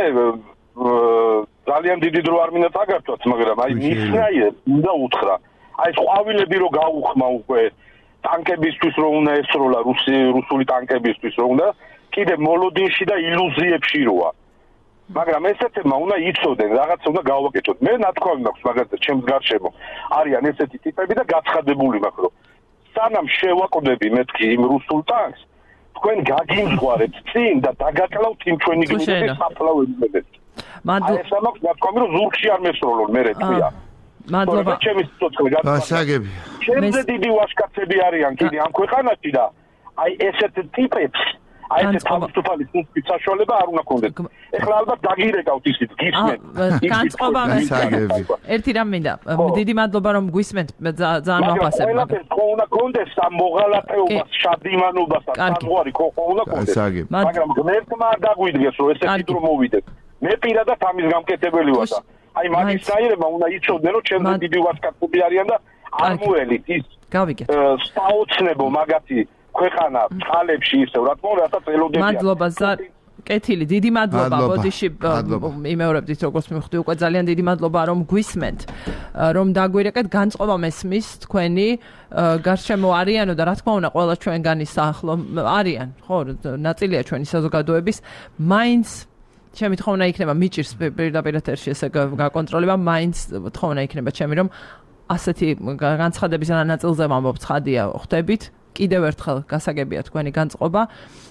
ძალიან დიდი დრო არ მინდა წაგართვათ, მაგრამ აი მისნაირად უნდა უთხრა. აი ეს ყვავილები რო გაუხმა უკვე ტანკებისთვის რო უნდა ესროლა რუსი რუსული ტანკებისთვის რო უნდა კიდე მოლოდინში და ილუზიებში როა. მაგრამ ესეთებმა უნდა იცოდნენ, რაღაცა უნდა გავაკეთოთ. მე ნათქვამი მაქვს მაგალითად ჩემს გარშემო. არიან ესეთი ტიპები და გაცხადებული მაქვს, რომ სანამ შევაკვდები მეთქი იმ რუსულ ტანკს, თქვენ გაგიმძღვარებთ წინ და დაგაკლავთ იმ ჩვენი გმირების საფლავებებს. მადლობა. ეს მაქვს ნათქვამი, რომ ზურგში არ მესროლონ მე რეთქია. მადლობა. ჩემი სიცოცხლე გასაგები. ჩემზე დიდი ვაჟკაცები არიან კიდე ამ ქვეყანაში და აი ესეთ ტიპებს აი ეს თავისუფალი ფუნქციის საშუალება არ უნდა კონდეთ. ეხლა ალბათ დაგირეკავთ ისიც გისმენთ. განწყობა ერთი რამ მინდა. დიდი მადლობა რომ გვისმენთ ძალიან ვაფასებ. ყველაფერს ხო უნდა კონდეს ამ მოღალატეობას, შადიმანობას, საზღვარი ხო უნდა კონდეს. მაგრამ ღმერთმა არ დაგვიდგეს რომ ესეთი დრო მოვიდეს. მე პირადად ამის გამკეთებელი ვარ და აი მაგის საირება უნდა იცოდნენ რომ ჩემზე დიდი ვაჟკაცები არიან და არ მოელით ის. გავიგეთ. საოცნებო მაგათი ქვეყანა წყალებში ისე რა თქმა უნდა რასაც ელოდებიან. მადლობა ზარ კეთილი, დიდი მადლობა. ბოდიში იმეორებდით როგორც მივხვდი უკვე ძალიან დიდი მადლობა რომ გვისმენთ, რომ დაგვირეკეთ განწყობა მესმის თქვენი გარშემო არიანო და რა თქმა უნდა ყველა ჩვენგანი საახლო არიან, ხო, ნაწილია ჩვენი საზოგადოების, მაინც ჩემი თხოვნა იქნება მიჭირს პირდაპირ ეთერში ესე გაკონტროლება, მაინც თხოვნა იქნება ჩემი რომ ასეთი განცხადების ნაწილზე ვამბობ, ცხადია, ხვდებით, კიდევ ერთხელ გასაგებია თქვენი განწყობა,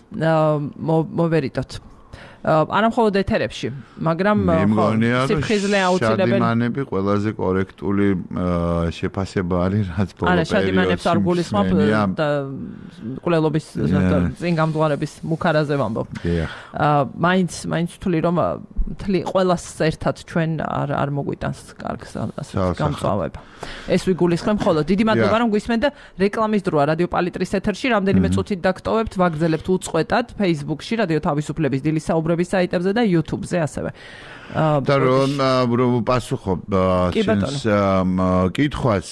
მოვერიდოთ. არა მხოლოდ ეთერებში, მაგრამ სიფხიზლე აუცილებელი. შადიმანები ყველაზე კორექტული შეფასება არის, რაც ბოლო პერიოდში. არა, შადიმანებს არ გულისხმობ და კვლელობის წინ გამდგარების მუქარაზე ვამბობ. მაინც მაინც ვთვლი რომ ყველას ერთად ჩვენ არ არ მოგვიტანს კარგს გამწვავება. ეს ვიგულისხმებ ხოლო. დიდი მადლობა რომ გვისმენთ და რეკლამის დროა რადიო პალიტრის ეთერში, რამდენიმე წუთით დაგტოვებთ, ვაგრძელებთ უწყვეტად Facebook-ში, რადიო თავისუფლების დილის საუბრების საიტებზე და YouTube-ზე ასევე. და რომ რომ პასუხობ შენს კითხვას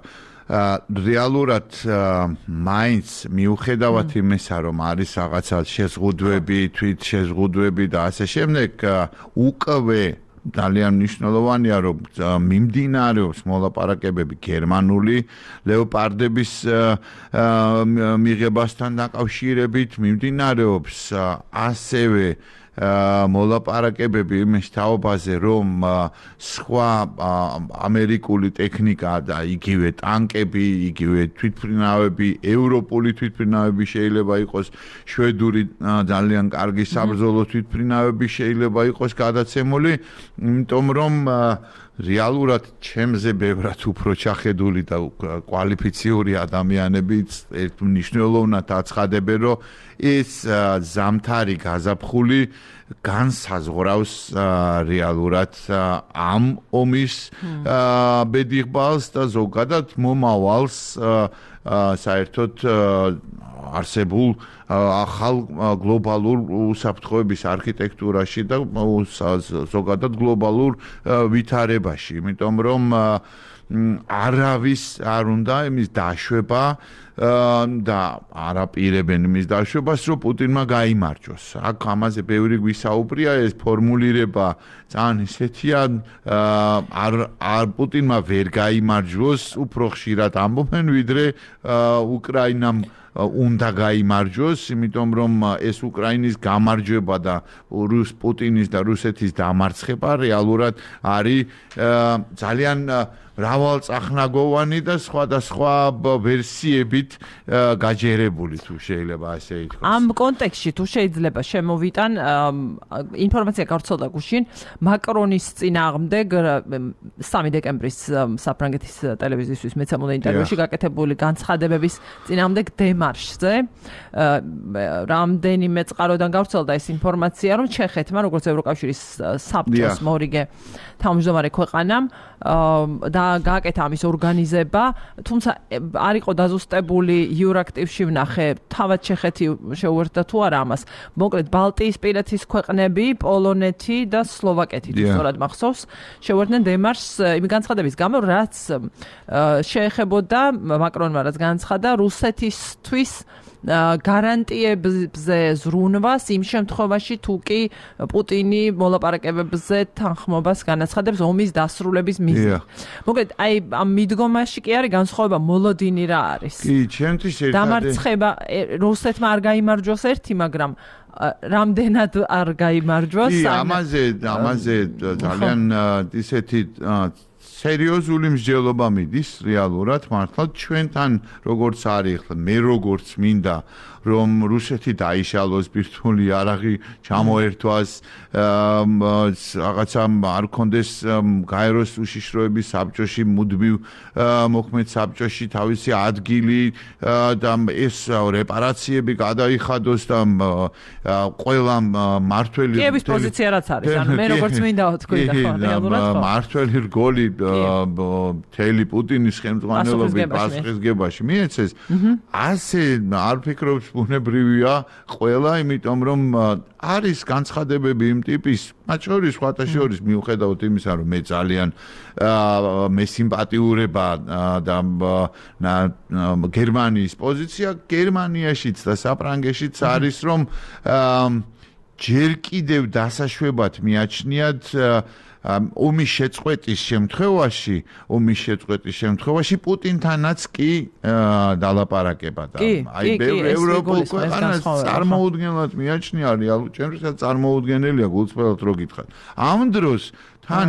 რეალურად მაინც მიუხედავად იმისა რომ არის რაღაცა შეზღუდვები, თვით შეზღუდვები და ასე შემდეგ უკვე ძალიან მნიშვნელოვანია რომ მიმდინარეობს მოლაპარაკებები გერმანული ლეოპარდების მიღებასთან დაკავშირებით, მიმდინარეობს ასევე მოლაპარაკებები იმის თაობაზე რომ სხვა ამერიკული ტექნიკა და იგივე ტანკები, იგივე თვითმფრინავები, ევროპული თვითმფრინავები შეიძლება იყოს, შვედური ძალიან კარგი საბრძოლო თვითმფრინავები შეიძლება იყოს გადაცემული, იმიტომ რომ რეალურად ჩემზე ბევრად უფრო ჩახედული და კვალიფიციური ადამიანებიც ერთ მნიშვნელოვნად აცხადებენ, რომ ეს ზამთარი გაზაფხული განსაზღვრავს რეალურად ამ ომის ბედიღბალს და ზოგადად მომავალს საერთოდ არსებულ ახალ გლობალურ უსაფრთხოების არქიტექტურაში და ზოგადად გლობალურ ვითარებაში, იმიტომ რომ არავის არ უნდა იმის დაშვება და არაპირებენ იმის დაშვებას, რომ პუტინმა გაიმარჯვოს. აქ ამაზე ბევრი გვისაუბრია, ეს ფორმულირება ძალიან ისეთია, არ არ პუტინმა ვერ გაიმარჯვოს, უფრო ხშირად ამბობენ, ვიდრე უკრაინამ უნდა გაიმარჯვოს, იმიტომ რომ ეს უკრაინის გამარჯვება და რუს პუტინის და რუსეთის დამარცხება რეალურად არის ძალიან მრავალწახნაგოვანი და სხვადასხვა ვერსიებით გაჯერებული, თუ შეიძლება ასე ითქვას. ამ კონტექსტში თუ შეიძლება შემოვიტან ინფორმაცია გავრცელდა გუშინ მაკრონის წინააღმდეგ სამი დეკემბრის საფრანგეთის ტელევიზიისთვის მეცემულ ინტერვიუში გაკეთებული განცხადებების წინააღმდეგ დემარშზე რამდენიმე წყაროდან გავრცელდა ეს ინფორმაცია, რომ ჩეხეთმა, როგორც ევროკავშირის საბჭოს მორიგე თავმჯდომარე ქვეყანამ და გააკეთა ამის ორგანიზება, თუმცა არ იყო დაზუსტებული იურაქტივში ვნახე, თავად ჩეხეთი შეუერთდა თუ არა ამას. მოკლედ ბალტიისპირეთის ქვეყნები, პოლონეთი და სლოვაკეთი, სწორად მახსოვს, შეუერთდნენ დემარშს იმ განცხადების გამო, რაც შეეხებოდა მაკრონმა რაც განცხადა რუსეთისთვის გარანტიებზე ზრუნვას იმ შემთხვევაში თუ კი პუტინი მოლაპარაკებებზე თანხმობას განაცხადებს ომის დასრულების მიზნით. მოკლედ აი ამ მიდგომაში კი არის განსხვავება მოლოდინი რა არის. კი, ჩემთვის ერთად დამარცხება რუსეთმა არ გაიმარჯვოს ერთი, მაგრამ რამდენად არ გაიმარჯვოს? კი, ამაზე ამაზე ძალიან ისეთი სერიოზული მსჯელობა მიდის რეალურად მართლა ჩვენთან როგორც არის ახლა მე როგორც მინდა რომ რუსეთი დაიშალოს ბირთვული არაღი ჩამოერთვას რაღაცა არ კონდეს გაეროს უშიშროების საბჭოში მუდმივ მოქმედ საბჭოში თავისი ადგილი და ეს რეპარაციები გადაიხადოს და ყველა მართველი კიევის პოზიცია რაც არის ანუ მე როგორც მინდა ვთქვი და ხო რეალურად ხო მართველი რგოლი თელი პუტინის ხელმძღვანელობის პასუხისგებაში მიეცეს ასე არ ფიქრობს ბუნებრივია ყველა, იმიტომ რომ არის განცხადებები იმ ტიპის, მათ შორის სხვათა შორის მიუხედავად იმისა, რომ მე ძალიან მე სიმპათიურება და გერმანიის პოზიცია, გერმანიაშიც და საფრანგეთშიც არის, რომ ჯერ კიდევ დასაშვებად მიაჩნიათ ომის შეწყვეტის შემთხვევაში, ომის შეწყვეტის შემთხვევაში პუტინთანაც კი დალაპარაკება და აი ევროპულ ქვეყანას წარმოუდგენლად მიაჩნია რეალურ ჩემთვისაც წარმოუდგენელია გულწრფელად რო გითხრათ. ამ დროს თან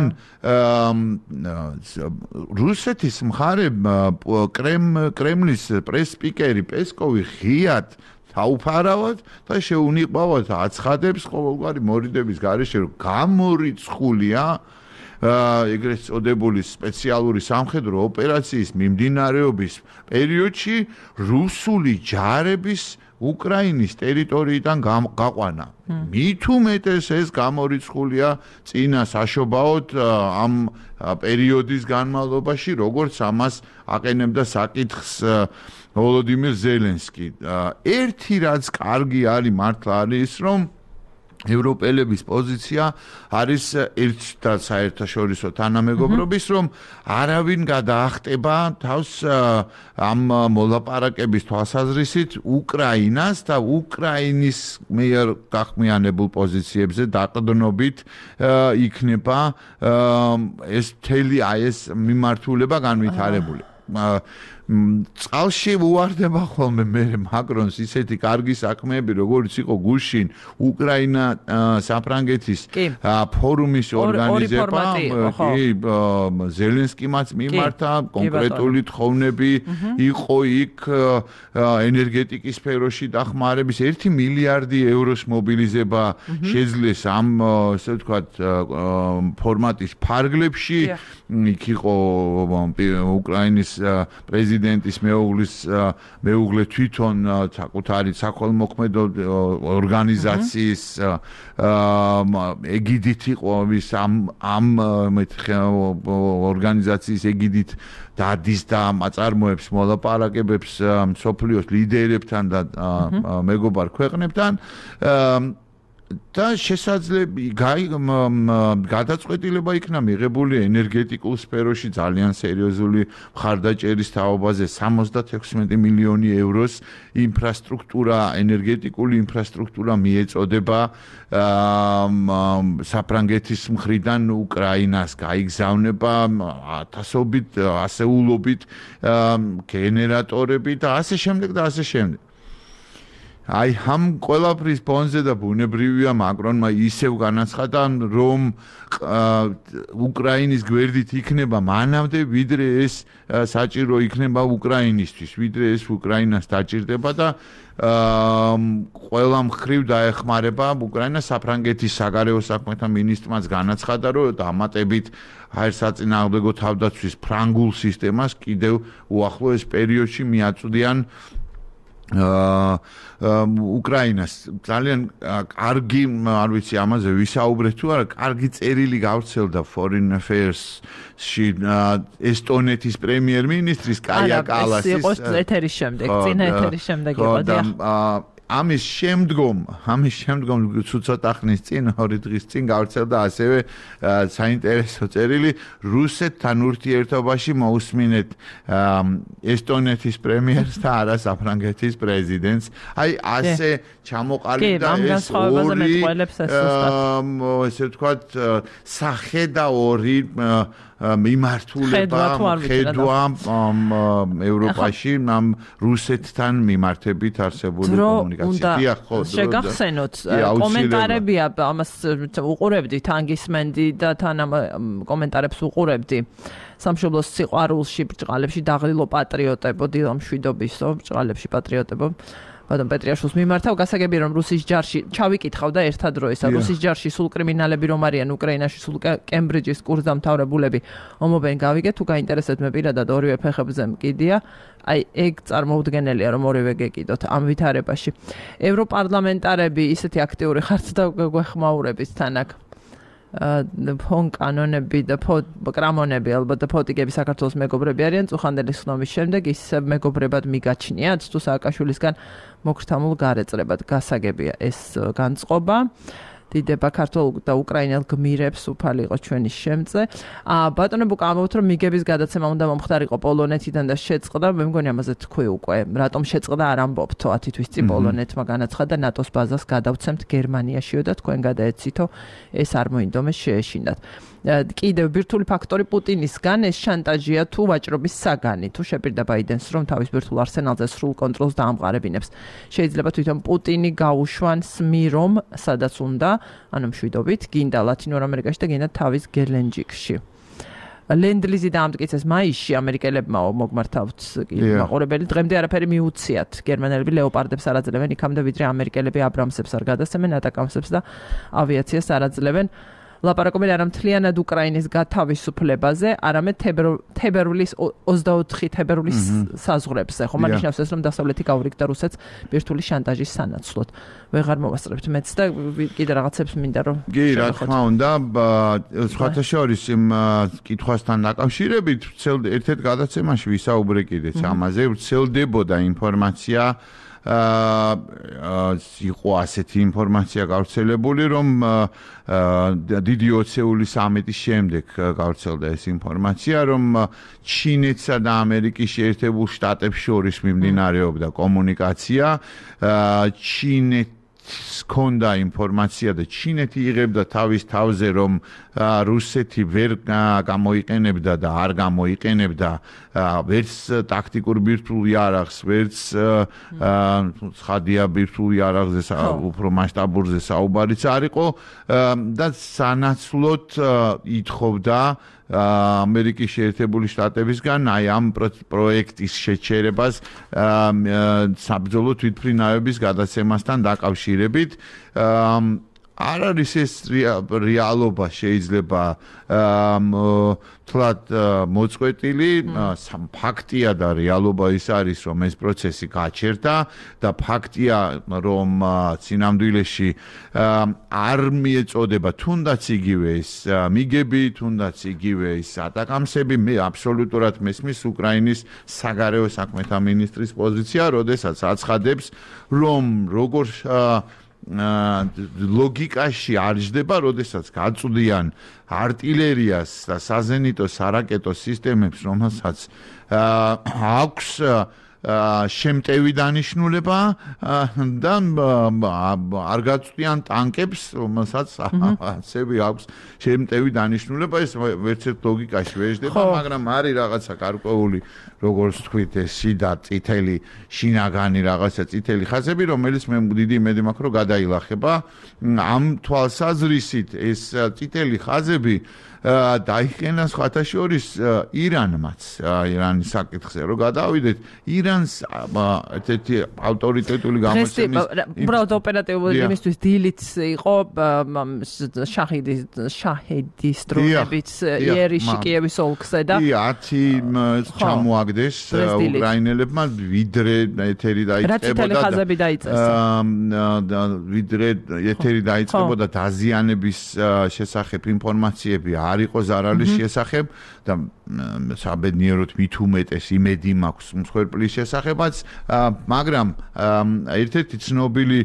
რუსეთის მხარე კრემლის პრეს-სპიკერი პესკოვი ღიად თავფარავად და შეუნიყვავად აცხადებს ყოველგვარი მორიდების გარეშე რომ გამორიცხულია ეგრეთ წოდებული სპეციალური სამხედრო ოპერაციის მიმდინარეობის პერიოდში რუსული ჯარების უკრაინის ტერიტორიიდან გაყვანა. მით უმეტეს ეს გამორიცხულია წინა საშობაოდ ამ პერიოდის განმავლობაში, როგორც ამას აყენებდა საკითხს ვოლოდიმირ ზელენსკი. ერთი რაც კარგი არის მართლა არის რომ ევროპელების პოზიცია არის ერთ და საერთაშორისო თანამეგობრობის რომ არავინ გადაახტება თავს ამ მოლაპარაკების თვალსაზრისით უკრაინას და უკრაინის მიერ გახმიანებულ პოზიციებზე დაყრდნობით იქნება ეს მთელი აი ეს მიმართულება განვითარებული. წყალში უვარდება ხოლმე მე მაკრონს ისეთი კარგი საქმეები როგორც იყო გუშინ უკრაინა საფრანგეთის ფორუმის ორგანიზება კი ზელენსკიმაც მიმართა კონკრეტული თხოვნები იყო იქ ენერგეტიკის სფეროში დახმარების ერთი მილიარდი ევროს მობილიზება შეძლეს ამ ასე ვთქვათ ფორმატის ფარგლებში იქ იყო უკრაინის პრეზიდენტის მეუღლის მეუღლე თვითონ საკუთარი საქველმოქმედო ორგანიზაციის ეგიდით იყო ის ამ ამ ორგანიზაციის ეგიდით დადის და აწარმოებს მოლაპარაკებებს მსოფლიოს ლიდერებთან და მეგობარ ქვეყნებთან და შესაძლებელი გადაწყვეტილება იქნა მიღებული ენერგეტიკულ სფეროში ძალიან სერიოზული მხარდაჭერის თაობაზე სამოცდათექვსმეტი მილიონი ევროს ინფრასტრუქტურა ენერგეტიკული ინფრასტრუქტურა მიეწოდება საფრანგეთის მხრიდან უკრაინას გაიგზავნება ათასობით ასეულობით გენერატორები და ასე შემდეგ და ასე შემდეგ. აი ამ ყველაფრის ფონზე და ბუნებრივია მაკრონმა ისევ განაცხადა რომ უკრაინის გვერდით იქნება მანამდე ვიდრე ეს საჭირო იქნება უკრაინისთვის ვიდრე ეს უკრაინას დაჭირდება და ყველა მხრივ დაეხმარება უკრაინას საფრანგეთის საგარეო საქმეთა მინისტრმაც განაცხადა რომ დამატებით აერთსაწინააღმდეგო თავდაცვის ფრანგულ სისტემას კიდევ უახლოეს პერიოდში მიაწვდიან უკრაინას ძალიან კარგი არ ვიცი ამაზე ვისაუბრეთ თუ არა კარგი წერილი გავრცელდა Foreign Affairs-ში ესტონეთის პრემიერ-მინისტრის კაია კალასის იყო ეთერის შემდეგ წინა ეთერის შემდეგ იყო და ამის შემდგომ, ამის შემდგომ ცოტა ხნის წინ, ორი დღის წინ გავრცელდა ასევე საინტერესო წერილი რუსეთთან ურთიერთობაში მოусმინეთ ესტონეთის პრემიერს და არა საფრანგეთის პრეზიდენტს. აი ასე ჩამოყალიბდა ეს ორი ესე ვთქვათ სახე და ორი მიმართულება ხედვა ევროპაში ამ რუსეთთან მიმართებით არსებული კომუნიკაცია ხო შეგახსენოთ კომენტარებია ამას უყურებდი თან გისმენდი და თან ამ კომენტარებს უყურებდი სამშობლოს სიყვარულში ბრჭყალებში დაღლილო პატრიოტებო დილა მშვიდობისო ბრჭყალებში პატრიოტებო ბატონ პეტრიაშვილს მიმართავ გასაგებია რომ რუსის ჯარში ჩავიკითხავ და ერთად დროისა რუსის ჯარში სულ კრიმინალები რომ არიან უკრაინაში სულ კემბრიჯის კურსდამთავრებულები ომობენ გავიგეთ თუ გაინტერესებთ მე პირადად ორივე ფეხებზე მკიდია აი ეგ წარმოუდგენელია რომ ორივე გეკიდოთ ამ ვითარებაში ევროპარლამენტარები ისეთი აქტიური ხართ და გვეხმაურებით თან აქ ფონ კანონები და კრამონები ალბათ და ფოტიკები საქართველოს მეგობრები არიან წუხანდელის ხნობის შემდეგ ისე მეგობრებად მიგაჩნიათ თუ სააკაშვილისგან მოგრთამულ გარეწრებად გასაგებია ეს განწყობა დიდება ქართულ და უკრაინელ გმირებს უფალი იყო ჩვენი შემწე. აა ბატონებო გამოვთ რომ მიგების გადაცემა უნდა მომხდარიყო პოლონეთიდან და შეწყდა, მე მგონი ამაზე თქვი უკვე, რატომ შეწყდა არ ამბობთო ათი თვის წინ პოლონეთმა განაცხადა ნატოს ბაზას გადავცემთ გერმანიაშიო და თქვენ გადაეცითო ეს არ მოინდომეს შეეშინათ. კიდევ ბირთვული ფაქტორი პუტინისგან ეს შანტაჟია თუ ვაჭრობის საგანი თუ შეპირდა ბაიდენს რომ თავის ბირთვულ არსენალზე სრულ კონტროლს დაამყარებინებს შეიძლება თვითონ პუტინი გაუშვან სმირომ სადაც უნდა ანუ მშვიდობით გინდა ლათინურ ამერიკაში და გინდა თავის გელენჯიკში ლენდლიზი დაამტკიცეს მაისში ამერიკელებმა მოგმართავთ მაყურებელი დღემდე არაფერი მიუციათ გერმანელები ლეოპარდებს არ აძლევენ იქამდე ვიდრე ამერიკელები აბრამსებს არ გადასცემენ ატაკამსებს და ავიაციას არ აძლევენ ლაპარაკობენ არა მთლიანად უკრაინის გათავისუფლებაზე, არამედ თებერვლის ოცდაოთხი თებერვლის საზღვრებზე. ხომ ანიშნავს ეს რომ დასავლეთი გავრიგდა რუსეთს ბირთვული შანტაჟის სანაცვლოდ. ვეღარ მოვასწრებთ მეც და კიდე რაღაცებს მინდა რომ კი, რა თქმა უნდა, სხვათა შორის იმ კითხვასთან დაკავშირებით ერთ-ერთ გადაცემაში ვისაუბრე კიდეც ამაზე, ვრცელდებოდა ინფორმაცია აა იყო ასეთი ინფორმაცია გავრცელებული რომ დიდი ოცეული სამიტის შემდეგ გავრცელდა ეს ინფორმაცია რომ ჩინეთსა და ამერიკის შეერთებულ შტატებს შორის მიმდინარეობდა კომუნიკაცია ჩინეთ სქონდა ინფორმაცია და ჩინეთი იღებდა თავის თავზე რომ რუსეთი ვერ გამოიყენებდა და არ გამოიყენებდა ვერც ტაქტიკურ ბირთვულ იარაღს ვერც ცხადია ბირთვულ იარაღზე უფრო მასშტაბურზე საუბარიც არ იყო და სანაცვლოდ ითხოვდა ამერიკის შეერთებული შტატებისგან აი ამ პროექტის შეჩერებას საბრძოლო თვითმფრინავების გადაცემასთან დაკავშირებით არ არის ეს რეალობა შეიძლება თლად მოწყვეტილი ფაქტია და რეალობა ის არის რომ ეს პროცესი გაჩერდა და ფაქტია რომ წინამძღოლში არ მიეწოდება თუნდაც იგივე ეს მიგები თუნდაც იგივე ეს ატაკამსები მე აბსოლუტურად მესმის უკრაინის საგარეო საქმეთა მინისტრის პოზიცია როდესაც აცხადებს რომ როგორ ლოგიკაში არ ჯდება, როდესაც გაწვდიან არტილერიას და საზენიტო სარაკეტო სისტემებს, რომელსაც აქვს შემტევი დანიშნულება და არ გაწვდიან ტანკებს, რომელსაც ასევე აქვს შემტევი დანიშნულება, ეს ვერც ერთ ლოგიკაში ვერ ჯდება, მაგრამ არის რაღაცა გარკვეული, როგორც თქვით, ეს შიდა წითელი შინაგანი რაღაცა წითელი ხაზები, რომელიც მე დიდი იმედი მაქვს, რომ გადაილახება. ამ თვალსაზრისით ეს წითელი ხაზები დაიყენა სხვათა შორის ირანმაც ირანის საკითხზე რომ გადავიდეთ ირანს ერთ-ერთი ავტორიტეტული გამოცემის უბრალოდ ოპერატიული იმისთვის დილით იყო შაჰიდის შაჰიდის დრონებით იერიში კიევის ოლქზე და ათი ჩამოაგდეს უკრაინელებმა ვიდრე ეთერი დაიწყებოდა ხაზები დაიწყეს ვიდრე ეთერი დაიწყებოდა დაზიანების შესახებ ინფორმაციები არ იყო ზარალის შესახებ და საბედნიეროდ მით უმეტეს იმედი მაქვს მსხვერპლის შესახებაც მაგრამ ერთ-ერთი ცნობილი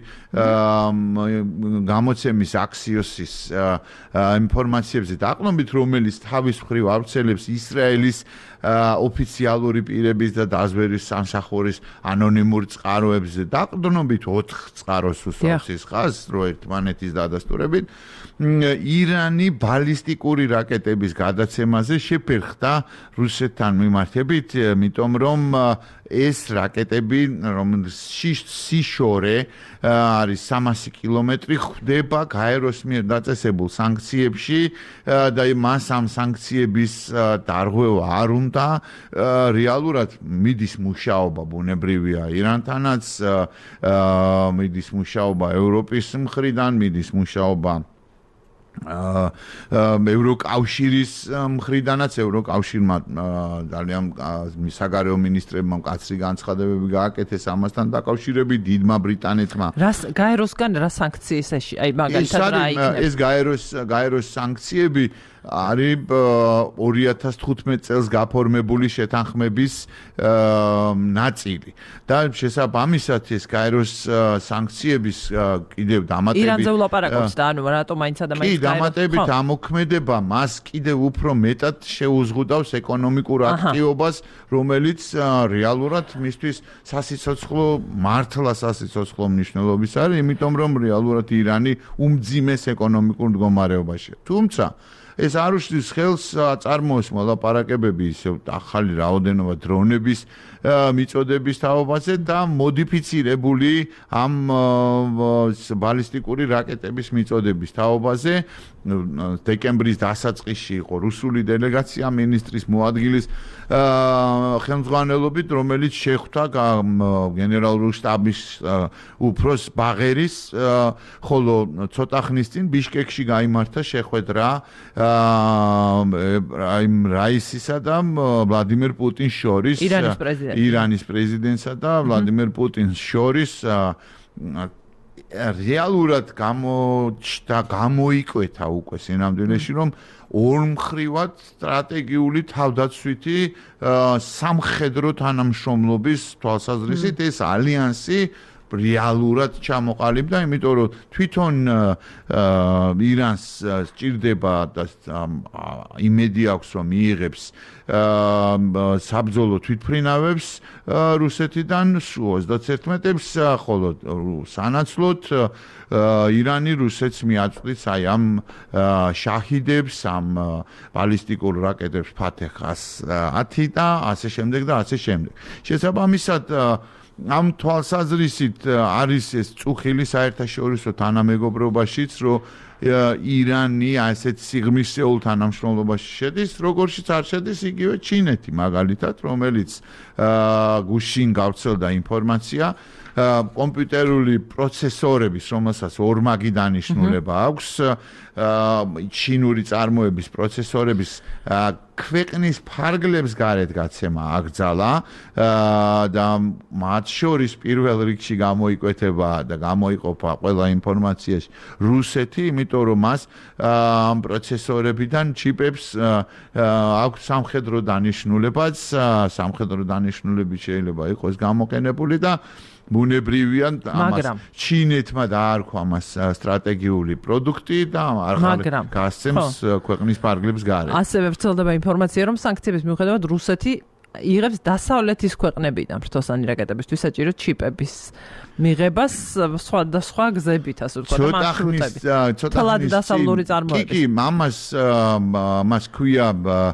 გამოცემის აქსიოსის ინფორმაციებზე დაყრდნობით რომელიც თავის მხრივ ავრცელებს ისრაელის ოფიციალური პირების და დაზვერვის სამსახურის ანონიმურ წყაროებზე დაყრდნობით ოთხ წყაროს უსვამს ეს ხაზს რო ერთმანეთის დადასტურებით ირანი ბალისტიკური რაკეტების გადაცემაზე შეფერხდა რუსეთთან მიმართებით, იმიტომ რომ ეს რაკეტები, რომელიც სიშორე არის სამასი კილომეტრი ხვდება გაეროს მიერ დაწესებულ სანქციებში და მას ამ სანქციების დარღვევა არ უნდა რეალურად მიდის მუშაობა ბუნებრივია ირანთანაც მიდის მუშაობა ევროპის მხრიდან მიდის მუშაობა ევროკავშირის მხრიდანაც ევროკავშირმა ძალიან საგარეო მინისტრებმა მკაცრი განცხადებები გააკეთეს ამასთან დაკავშირებით დიდმა ბრიტანეთმა რას გაეროსგან რა სანქციის აი მაგალითად რა იქნება ეს გაეროს გაეროს სანქციები არის ორი ათას თხუთმეტ წელს გაფორმებული შეთანხმების ნაწილი და შესაბამისად ეს გაეროს სანქციების კიდევ დამატებით ირანზე ვლაპარაკობს და ანუ რატომ მაინც ადამიანს კი დამატებით ამოქმედება მას კიდევ უფრო მეტად შეუზღუდავს ეკონომიკურ აქტივობას რომელიც რეალურად მისთვის სასიცოცხლო მართლა სასიცოცხლო მნიშვნელობის არის იმიტომ რომ რეალურად ირანი უმძიმეს ეკონომიკურ მდგომარეობაშია თუმცა ეს არ უშლის ხელს წარმოოს მოლაპარაკებები ისევ ახალი რაოდენობა დრონების მიწოდების თაობაზე და მოდიფიცირებული ამ ბალისტიკური რაკეტების მიწოდების თაობაზე დეკემბრის დასაწყისში იყო რუსული დელეგაცია მინისტრის მოადგილის ხელმძღვანელობით რომელიც შეხვდა გენერალური შტაბის უფროს ბაღერის ხოლო ცოტა ხნის წინ ბიშკეკში გაიმართა შეხვედრა აი რაისისა და ვლადიმერ პუტინს შორის ირანის პრეზიდენტი ირანის პრეზიდენტსა და ვლადიმერ პუტინს შორის რეალურად გამოჩნდა გამოიკვეთა უკვე სინამდვილეში რომ ორმხრივად სტრატეგიული თავდაცვითი სამხედრო თანამშრომლობის თვალსაზრისით ეს ალიანსი რეალურად ჩამოყალიბდა, იმიტომ რომ თვითონ ირანს სჭირდება და იმედი აქვს რომ მიიღებს საბრძოლო თვითმფრინავებს რუსეთიდან ოცდათერთმეტებს, ხოლო სანაცვლოდ ირანი რუსეთს მიაწვდის აი ამ შაჰიდებს, ამ ბალისტიკურ რაკეტებს ფათეხას ათი და ასე შემდეგ და ასე შემდეგ. შესაბამისად ამ თვალსაზრისით არის ეს წუხილი საერთაშორისო თანამეგობრობაშიც, რომ ირანი ასეთ სიღრმისეულ თანამშრომლობაში შედის, როგორშიც არ შედის იგივე ჩინეთი მაგალითად, რომელიც გუშინ გავრცელდა ინფორმაცია კომპიუტერული პროცესორების, რომელსაც ორმაგი დანიშნულება აქვს, ჩინური წარმოების პროცესორების ქვეყნის ფარგლებს გარეთ გაცემა აკრძალა და მათ შორის პირველ რიგში გამოიკვეთება და გამოიყოფა ყველა ინფორმაციაში რუსეთი, იმიტომ რომ მას ამ პროცესორებიდან ჩიპებს აქვს სამხედრო დანიშნულებაც, სამხედრო დანიშნულები შეიძლება იყოს გამოყენებული და ბუნებრივია ამას ჩინეთმა დაარქვა მას სტრატეგიული პროდუქტი და არ გასცემს ქვეყნის ფარგლებს გარეთ. ასევე ვრცელდება ინფორმაცია, რომ სანქციების მიუხედავად რუსეთი იღებს დასავლეთის ქვეყნებიდან ფრთოსანი რაკეტებისთვის საჭირო ჩიპების მიღებას სხვადასხვა გზებით, ასე ვთქვათ, მარშრუტებით. თლად დასავლური წარმოების. კი, ამას მას ქვია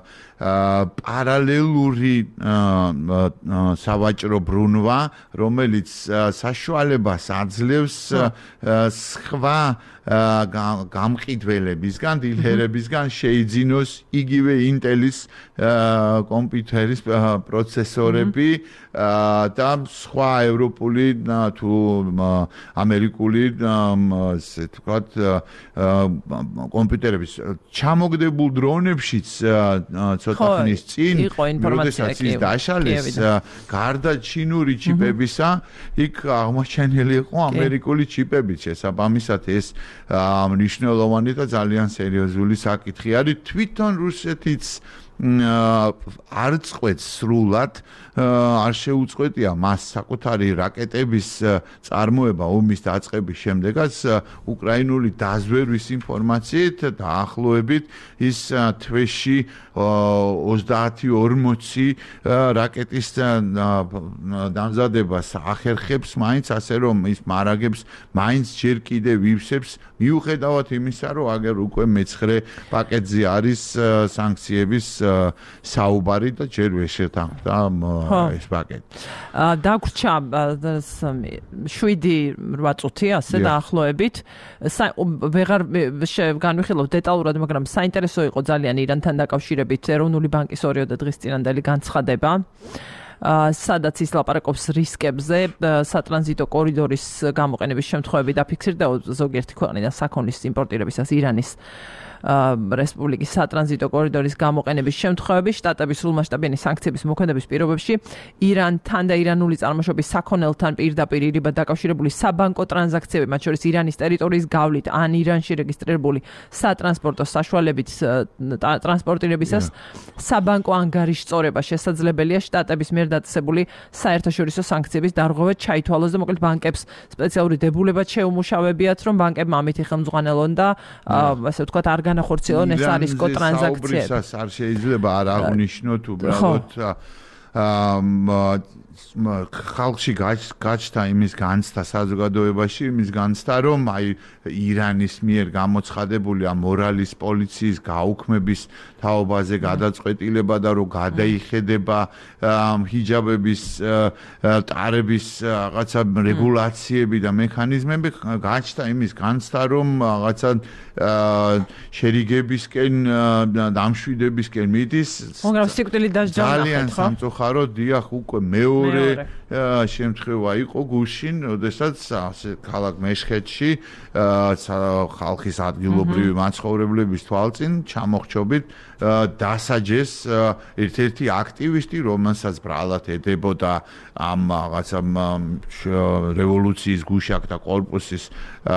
პარალელური სავაჭრო ბრუნვა, რომელიც საშუალებას აძლევს სხვა გამყიდველებისგან, დილერებისგან შეიძინოს იგივე ინტელის კომპიუტერის პროცესორები და სხვა ევროპული თუ ამერიკული ასე ვთქვათ კომპიუტერების ჩამოგდებულ დრონებშიც ცოტა ხნის წინ, როდესაც ის დაშალეს, გარდა ჩინური ჩიპებისა, იქ აღმოჩენილი იყო ამერიკული ჩიპები. შესაბამისად ეს მნიშვნელოვანი და ძალიან სერიოზული საკითხი არის. თვითონ რუსეთიც არ წყვეტს სრულად, არ შეუწყვეტია მას საკუთარი რაკეტების წარმოება ომის დაწყების შემდეგაც უკრაინული დაზვერვის ინფორმაციით დაახლოებით ის თვეში ოცდაათი ორმოცი რაკეტის დამზადებას ახერხებს მაინც, ასე რომ ის მარაგებს მაინც ჯერ კიდევ ივსებს, მიუხედავად იმისა, რომ აგერ უკვე მეცხრე პაკეტზე არის სანქციების საუბარი და ჯერ ვერ შეთანხმდა ეს პაკეტი. დაგვრჩა შვიდი რვა წუთი ასე დაახლოებით. ვეღარ განვიხილავ დეტალურად, მაგრამ საინტერესო იყო ძალიან ირანთან დაკავშირებით ეროვნული ბანკის ორიოდე დღის წინანდელი განცხადება. სადაც ის ლაპარაკობს რისკებზე, სატრანზიტო კორიდორის გამოყენების შემთხვევები დაფიქსირდა ზოგიერთი ქვეყნიდან საქონლის იმპორტირებისას ირანის რესპუბლიკის სატრანზიტო კორიდორის გამოყენების შემთხვევები შტატების სრულმასშტაბიანი სანქციების მოქმედების პირობებში ირანთან და ირანული წარმოშობის საქონელთან პირდაპირ ირიბად დაკავშირებული საბანკო ტრანზაქციები, მათ შორის ირანის ტერიტორიის გავლით ან ირანში რეგისტრირებული სატრანსპორტო საშუალებით ტრანსპორტირებისას საბანკო ანგარიშის წორება შესაძლებელია შტატების მიერ დაწესებული საერთაშორისო სანქციების დარღვევა ჩაითვალოს და მოკლედ ბანკებს სპეციალური დებულება შეუმუშავებიათ, რომ ბანკებმა ამით ხელმძღვანელონ და ასე ვთქვათ არ განახორციელონ ეს არისკო ტრანზაქციები. არ შეიძლება არ აღნიშნოთ უბრალოდ ხალხში გაჩნდა იმის განცდა საზოგადოებაში, იმის განცდა, რომ აი ირანის მიერ გამოცხადებული ამ მორალის პოლიციის გაუქმების თაობაზე გადაწყვეტილება და რომ გადაიხედება ჰიჯაბების ტარების რაღაცა რეგულაციები და მექანიზმები, გაჩნდა იმის განცდა, რომ რაღაცა შერიგებისკენ დამშვიდებისკენ მიდის. მაგრამ სიკვდილით დასჯა ძალიან სამწუხაროდ დიახ უკვე მეორე შემთხვევა იყო გუშინ, როდესაც ქალაქ მეშხეთში ხალხის ადგილობრივი მაცხოვრებლების თვალწინ ჩამოხრჩობით დასაჯეს ერთ-ერთი აქტივისტი, რომელსაც ბრალად ედებოდა ამ რაღაცა რევოლუციის გუშაკთა კორპუსის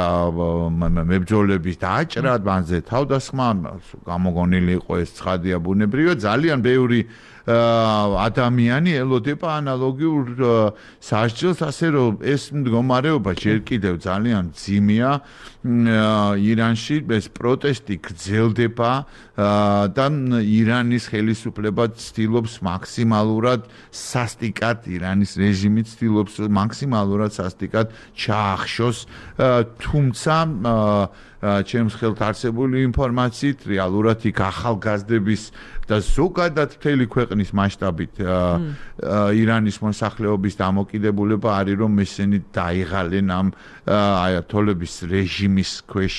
მებრძოლების დააჭრა, მანზე თავდასხმა, გამოგონილი იყო ეს ცხადია ბუნებრივია, ძალიან ბევრი ადამიანი ელოდება ანალოგიურ სასჯელს, ასე რომ ეს მდგომარეობა ჯერ კიდევ ძალიან ძიმეა ირანში, ეს პროტესტი გრძელდება და ირანის ხელისუფლება ცდილობს მაქსიმალურად სასტიკად, ირანის რეჟიმი ცდილობს მაქსიმალურად სასტიკად ჩაახშოს, თუმცა ჩემს ხელთ არსებული ინფორმაციით რეალურად იქ ახალგაზრდების და ზოგადად მთელი ქვეყნის მასშტაბით ირანის მოსახლეობის დამოკიდებულება არის, რომ ესენი დაიღალენ ამ აიათოლების რეჟიმის ქვეშ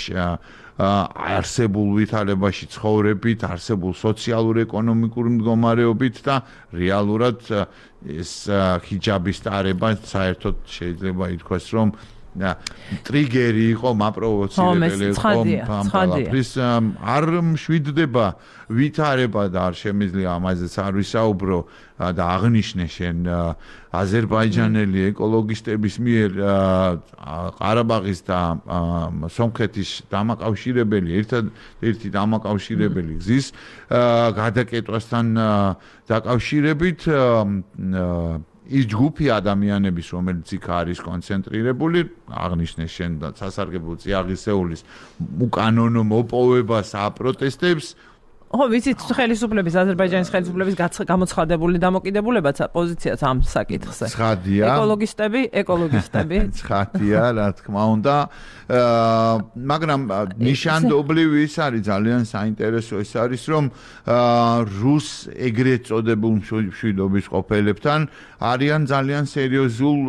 არსებულ ვითარებაში ცხოვრებით, არსებულ სოციალურ-ეკონომიკურ მდგომარეობით და რეალურად ეს ჰიჯაბის ტარება საერთოდ შეიძლება ითქვას, რომ ტრიგერი იყო, მაპროვოცირებელი იყო ამბალაფრის არ მშვიდდება ვითარება და არ შემიძლია ამაზეც არ ვისაუბრო და აღნიშნე შენ აზერბაიჯანელი ეკოლოგისტების მიერ ყარაბაღის და სომხეთის დამაკავშირებელი ერთადერთი დამაკავშირებელი გზის გადაკეტვასთან დაკავშირებით ის ჯგუფი ადამიანების, რომელიც იქ არის კონცენტრირებული, აღნიშნე შენ და სასარგებლო წიაღისეულის უკანონო მოპოვებას აპროტესტებს. ხო, ვიცით ხელისუფლების, აზერბაიჯანის ხელისუფლების გამოცხადებული დამოკიდებულებაც პოზიციაც ამ საკითხზე. ცხადია. ეკოლოგისტები, ეკოლოგისტები. ცხადია, რა თქმა უნდა. მაგრამ ნიშანდობლივი ის არის, ძალიან საინტერესო ის არის, რომ რუს ეგრეთ წოდებულ მშვიდობის ყოფილებთან არიან ძალიან სერიოზულ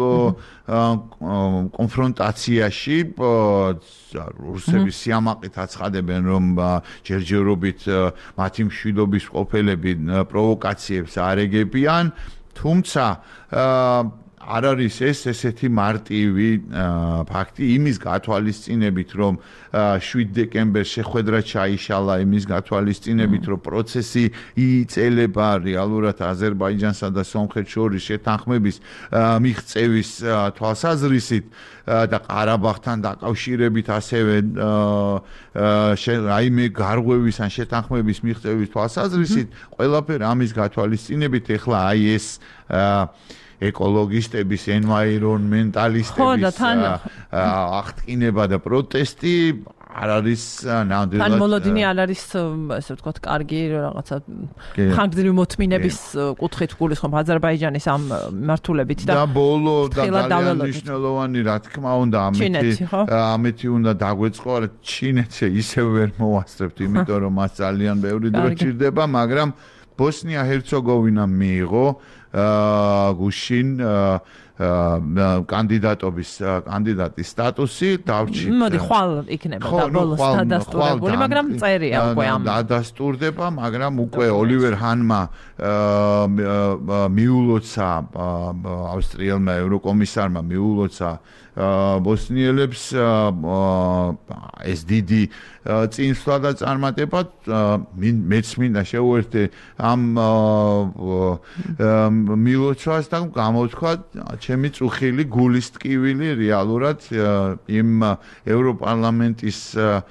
კონფრონტაციაში, რუსების სიამაყით აცხადებენ, რომ ჯერჯერობით მათი მშვიდობის ყოფილები პროვოკაციებს არეგებიან, თუმცა არ არის ეს ესეთი მარტივი ფაქტი იმის გათვალისწინებით, რომ შვიდ დეკემბერს შეხვედრა ჩაიშალა, იმის გათვალისწინებით, რომ პროცესი იიწელება რეალურად აზერბაიჯანსა და სომხეთს შორის შეთანხმების მიღწევის თვალსაზრისით და ყარაბაღთან დაკავშირებით ასევე რაიმე გარღვევის ან შეთანხმების მიღწევის თვალსაზრისით, ყველაფერი ამის გათვალისწინებით ეხლა აი ეს ეკოლოგისტების, ენვაირონმენტალისტების აღტკინება და პროტესტი არ არის ნამდვილად. თან მოლოდინი არ არის, ასე ვთქვათ, კარგი რაღაცა ხანგრძლივი მოთმინების კუთხით გულისხმობ აზერბაიჯანის ამ მართულებით და და ბოლო და ძალიან მნიშვნელოვანი, რა თქმა უნდა, ამეთი ამეთი უნდა დაგვეწყო, არა ჩინეთს ისევ ვერ მოვასწრებთ, იმიტომ რომ მას ძალიან ბევრი დრო ჭირდება, მაგრამ ბოსნია-ჰერცეგოვინამ მიიღო გუშინ კანდიდატობის კანდიდატის სტატუსი დავრჩით. მოდი, ხვალ იქნება და ბოლოს დადასტურებული, მაგრამ წერია უკვე ამ დადასტურდება, მაგრამ უკვე ოლივერ ჰანმა მიულოცა ავსტრიელმა ევროკომისარმა მიულოცა ბოსნიელებს ეს დიდი წინსვლა და წარმატება მეც მინდა შევერთე ამ მილოცვას და გამოთქვა ჩემი წუხილი გულის ტკივილი რეალურად იმ ევროპარლამენტის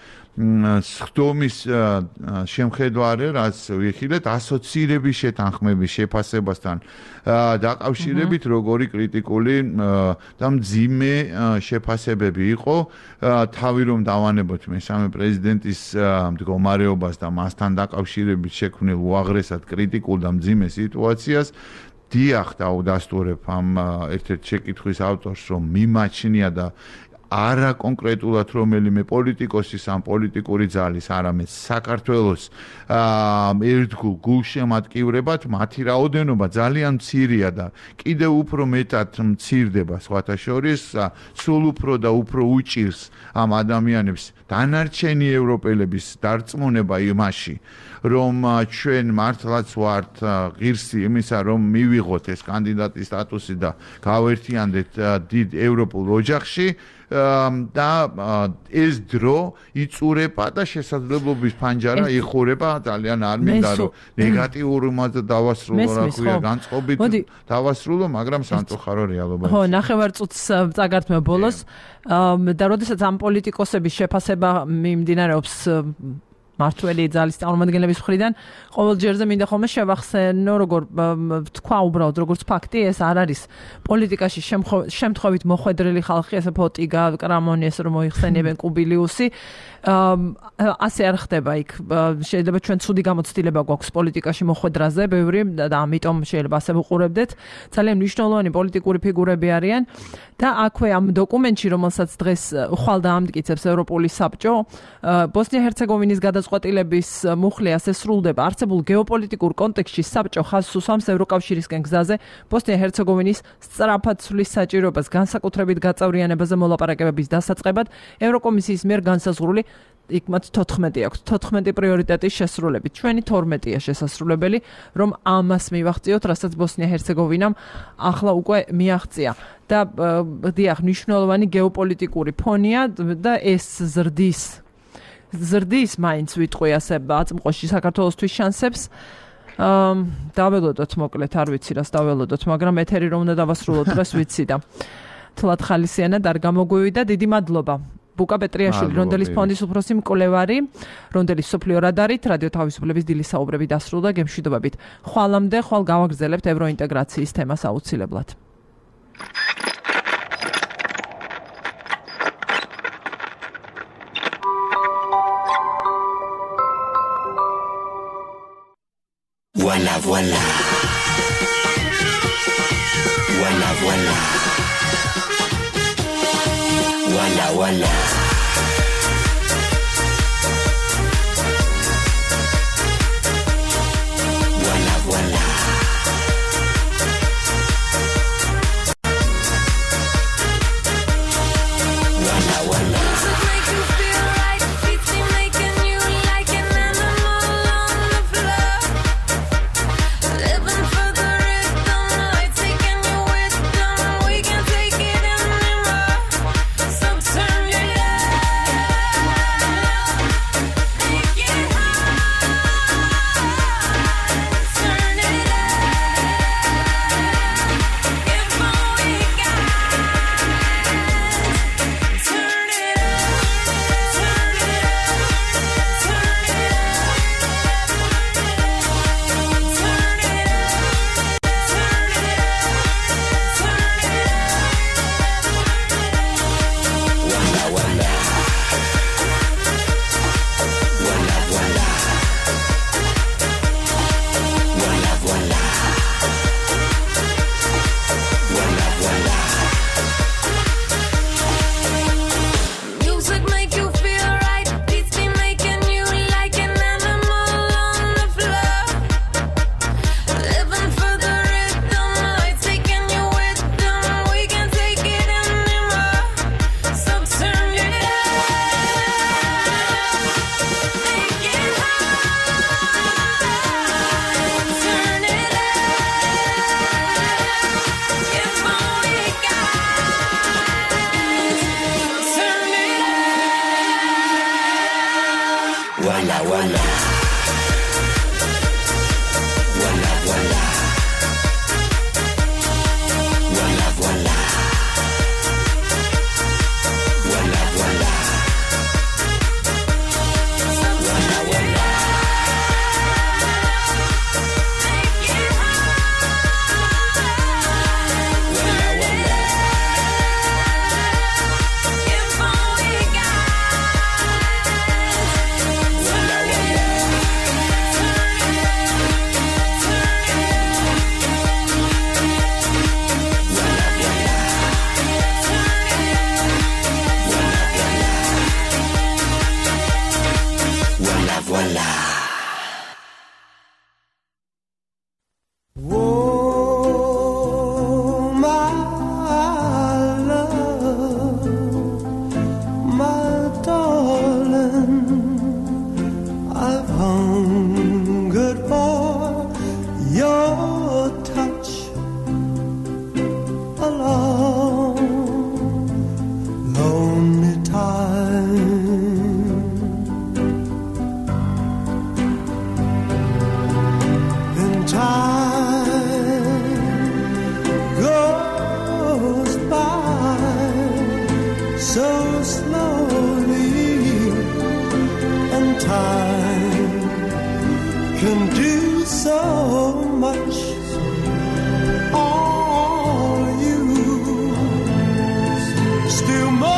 სხდომის შემხედვარე რაც ვიხილეთ ასოცირების შეთანხმების შეფასებასთან დაკავშირებით როგორი კრიტიკული და მძიმე შეფასებები იყო თავი რომ დავანებოთ მესამე პრეზიდენტის მდგომარეობას და მასთან დაკავშირებით შექმნილ უაღრესად კრიტიკულ და მძიმე სიტუაციას დიახ დაუდასტურებ ამ ერთ-ერთ შეკითხვის ავტორს რომ მიმაჩნია და არა კონკრეტულად რომელიმე პოლიტიკოსის ან პოლიტიკური ძალის, არამედ საქართველოს ერთგულ გულშემატკივრებად მათი რაოდენობა ძალიან მცირეა და კიდევ უფრო მეტად მცირდება სხვათა შორის, სულ უფრო და უფრო უჭირს ამ ადამიანებს დანარჩენი ევროპელების დარწმუნება იმაში, რომ ჩვენ მართლაც ვართ ღირსი იმისა, რომ მივიღოთ ეს კანდიდატის სტატუსი და გავერთიანდეთ დიდ ევროპულ ოჯახში და ეს დრო იწურება და შესაძლებლობის ფანჯარა იხურება ძალიან არ მინდა რომ ნეგატიურულად დავასრულო რა ქვია განწყობით დავასრულო მაგრამ სამწუხარო რეალობა ხო ნახევარწუთს წაგართმევ ბოლოს და როდესაც ამ პოლიტიკოსების შეფასება მიმდინარეობს მართველი ძალის წარმომადგენლების მხრიდან ყოველ ჯერზე მინდა ხოლმე შევახსენო როგორ თქვა უბრალოდ როგორც ფაქტი ეს არ არის პოლიტიკაში შემთხვევით მოხვედრილი ხალხი ესე ფოტიგა კრამონი ეს რომ მოიხსენიებენ კუბილიუსი ასე არ ხდება იქ შეიძლება ჩვენ ცუდი გამოცდილება გვაქვს პოლიტიკაში მოხვედრაზე ბევრი და ამიტომ შეიძლება ასე ვუყურებდეთ ძალიან მნიშვნელოვანი პოლიტიკური ფიგურები არიან და აქვე ამ დოკუმენტში რომელსაც დღეს ხვალ დაამტკიცებს ევროპული საბჭო ბოსნია-ჰერცეგოვინის გადაწყვეტილების მუხლი ასე სრულდება არსებულ გეოპოლიტიკურ კონტექსტში საბჭო ხაზს უსვამს ევროკავშირისკენ გზაზე ბოსნია-ჰერცეგოვინის სწრაფად ცვლის საჭიროებას განსაკუთრებით გაწევრიანებაზე მოლაპარაკებების დასაწყებად ევროკომისიის მიერ განსაზღვრული იქ მათ თოთხმეტი აქვს თოთხმეტი პრიორიტეტის შესრულებით ჩვენი თორმეტია შესასრულებელი რომ ამას მივახციოთ რასაც ბოსნია-ჰერცეგოვინამ ახლა უკვე მიაღწია და დიახ მნიშვნელოვანი გეოპოლიტიკური ფონია და ეს ზრდის ზრდის მაინც ვიტყვი ასე აწმყოში საქართველოსთვის შანსებს დაველოდოთ მოკლედ არ ვიცი რას დაველოდოთ მაგრამ ეთერი რომ უნდა დავასრულოთ დღეს ვიცი და თლად ხალისიანად არ გამოგვივიდა დიდი მადლობა ბუკა პეტრიაშვილი რონდელის ფონდის უფროსი მკვლევარი რონდელის სოფლიო რადარით რადიო თავისუფლების დილის საუბრები დასრულდა გემშვიდობებით ხვალამდე ხვალ გავაგრძელებთ ევროინტეგრაციის თემას აუცილებლად Voilà, voilà. Voilà, voilà. Voilà, voilà. Voilà, voilà. Voilà, voilà. Yeah. Voila, voila. Voila, voila. Voila, voila. Voila, voila. Voila, voila. Voila. Oh, my love, my darling, I've hungered for your touch a long, lonely time. Time goes by so slowly, and time can do so much. All you still more.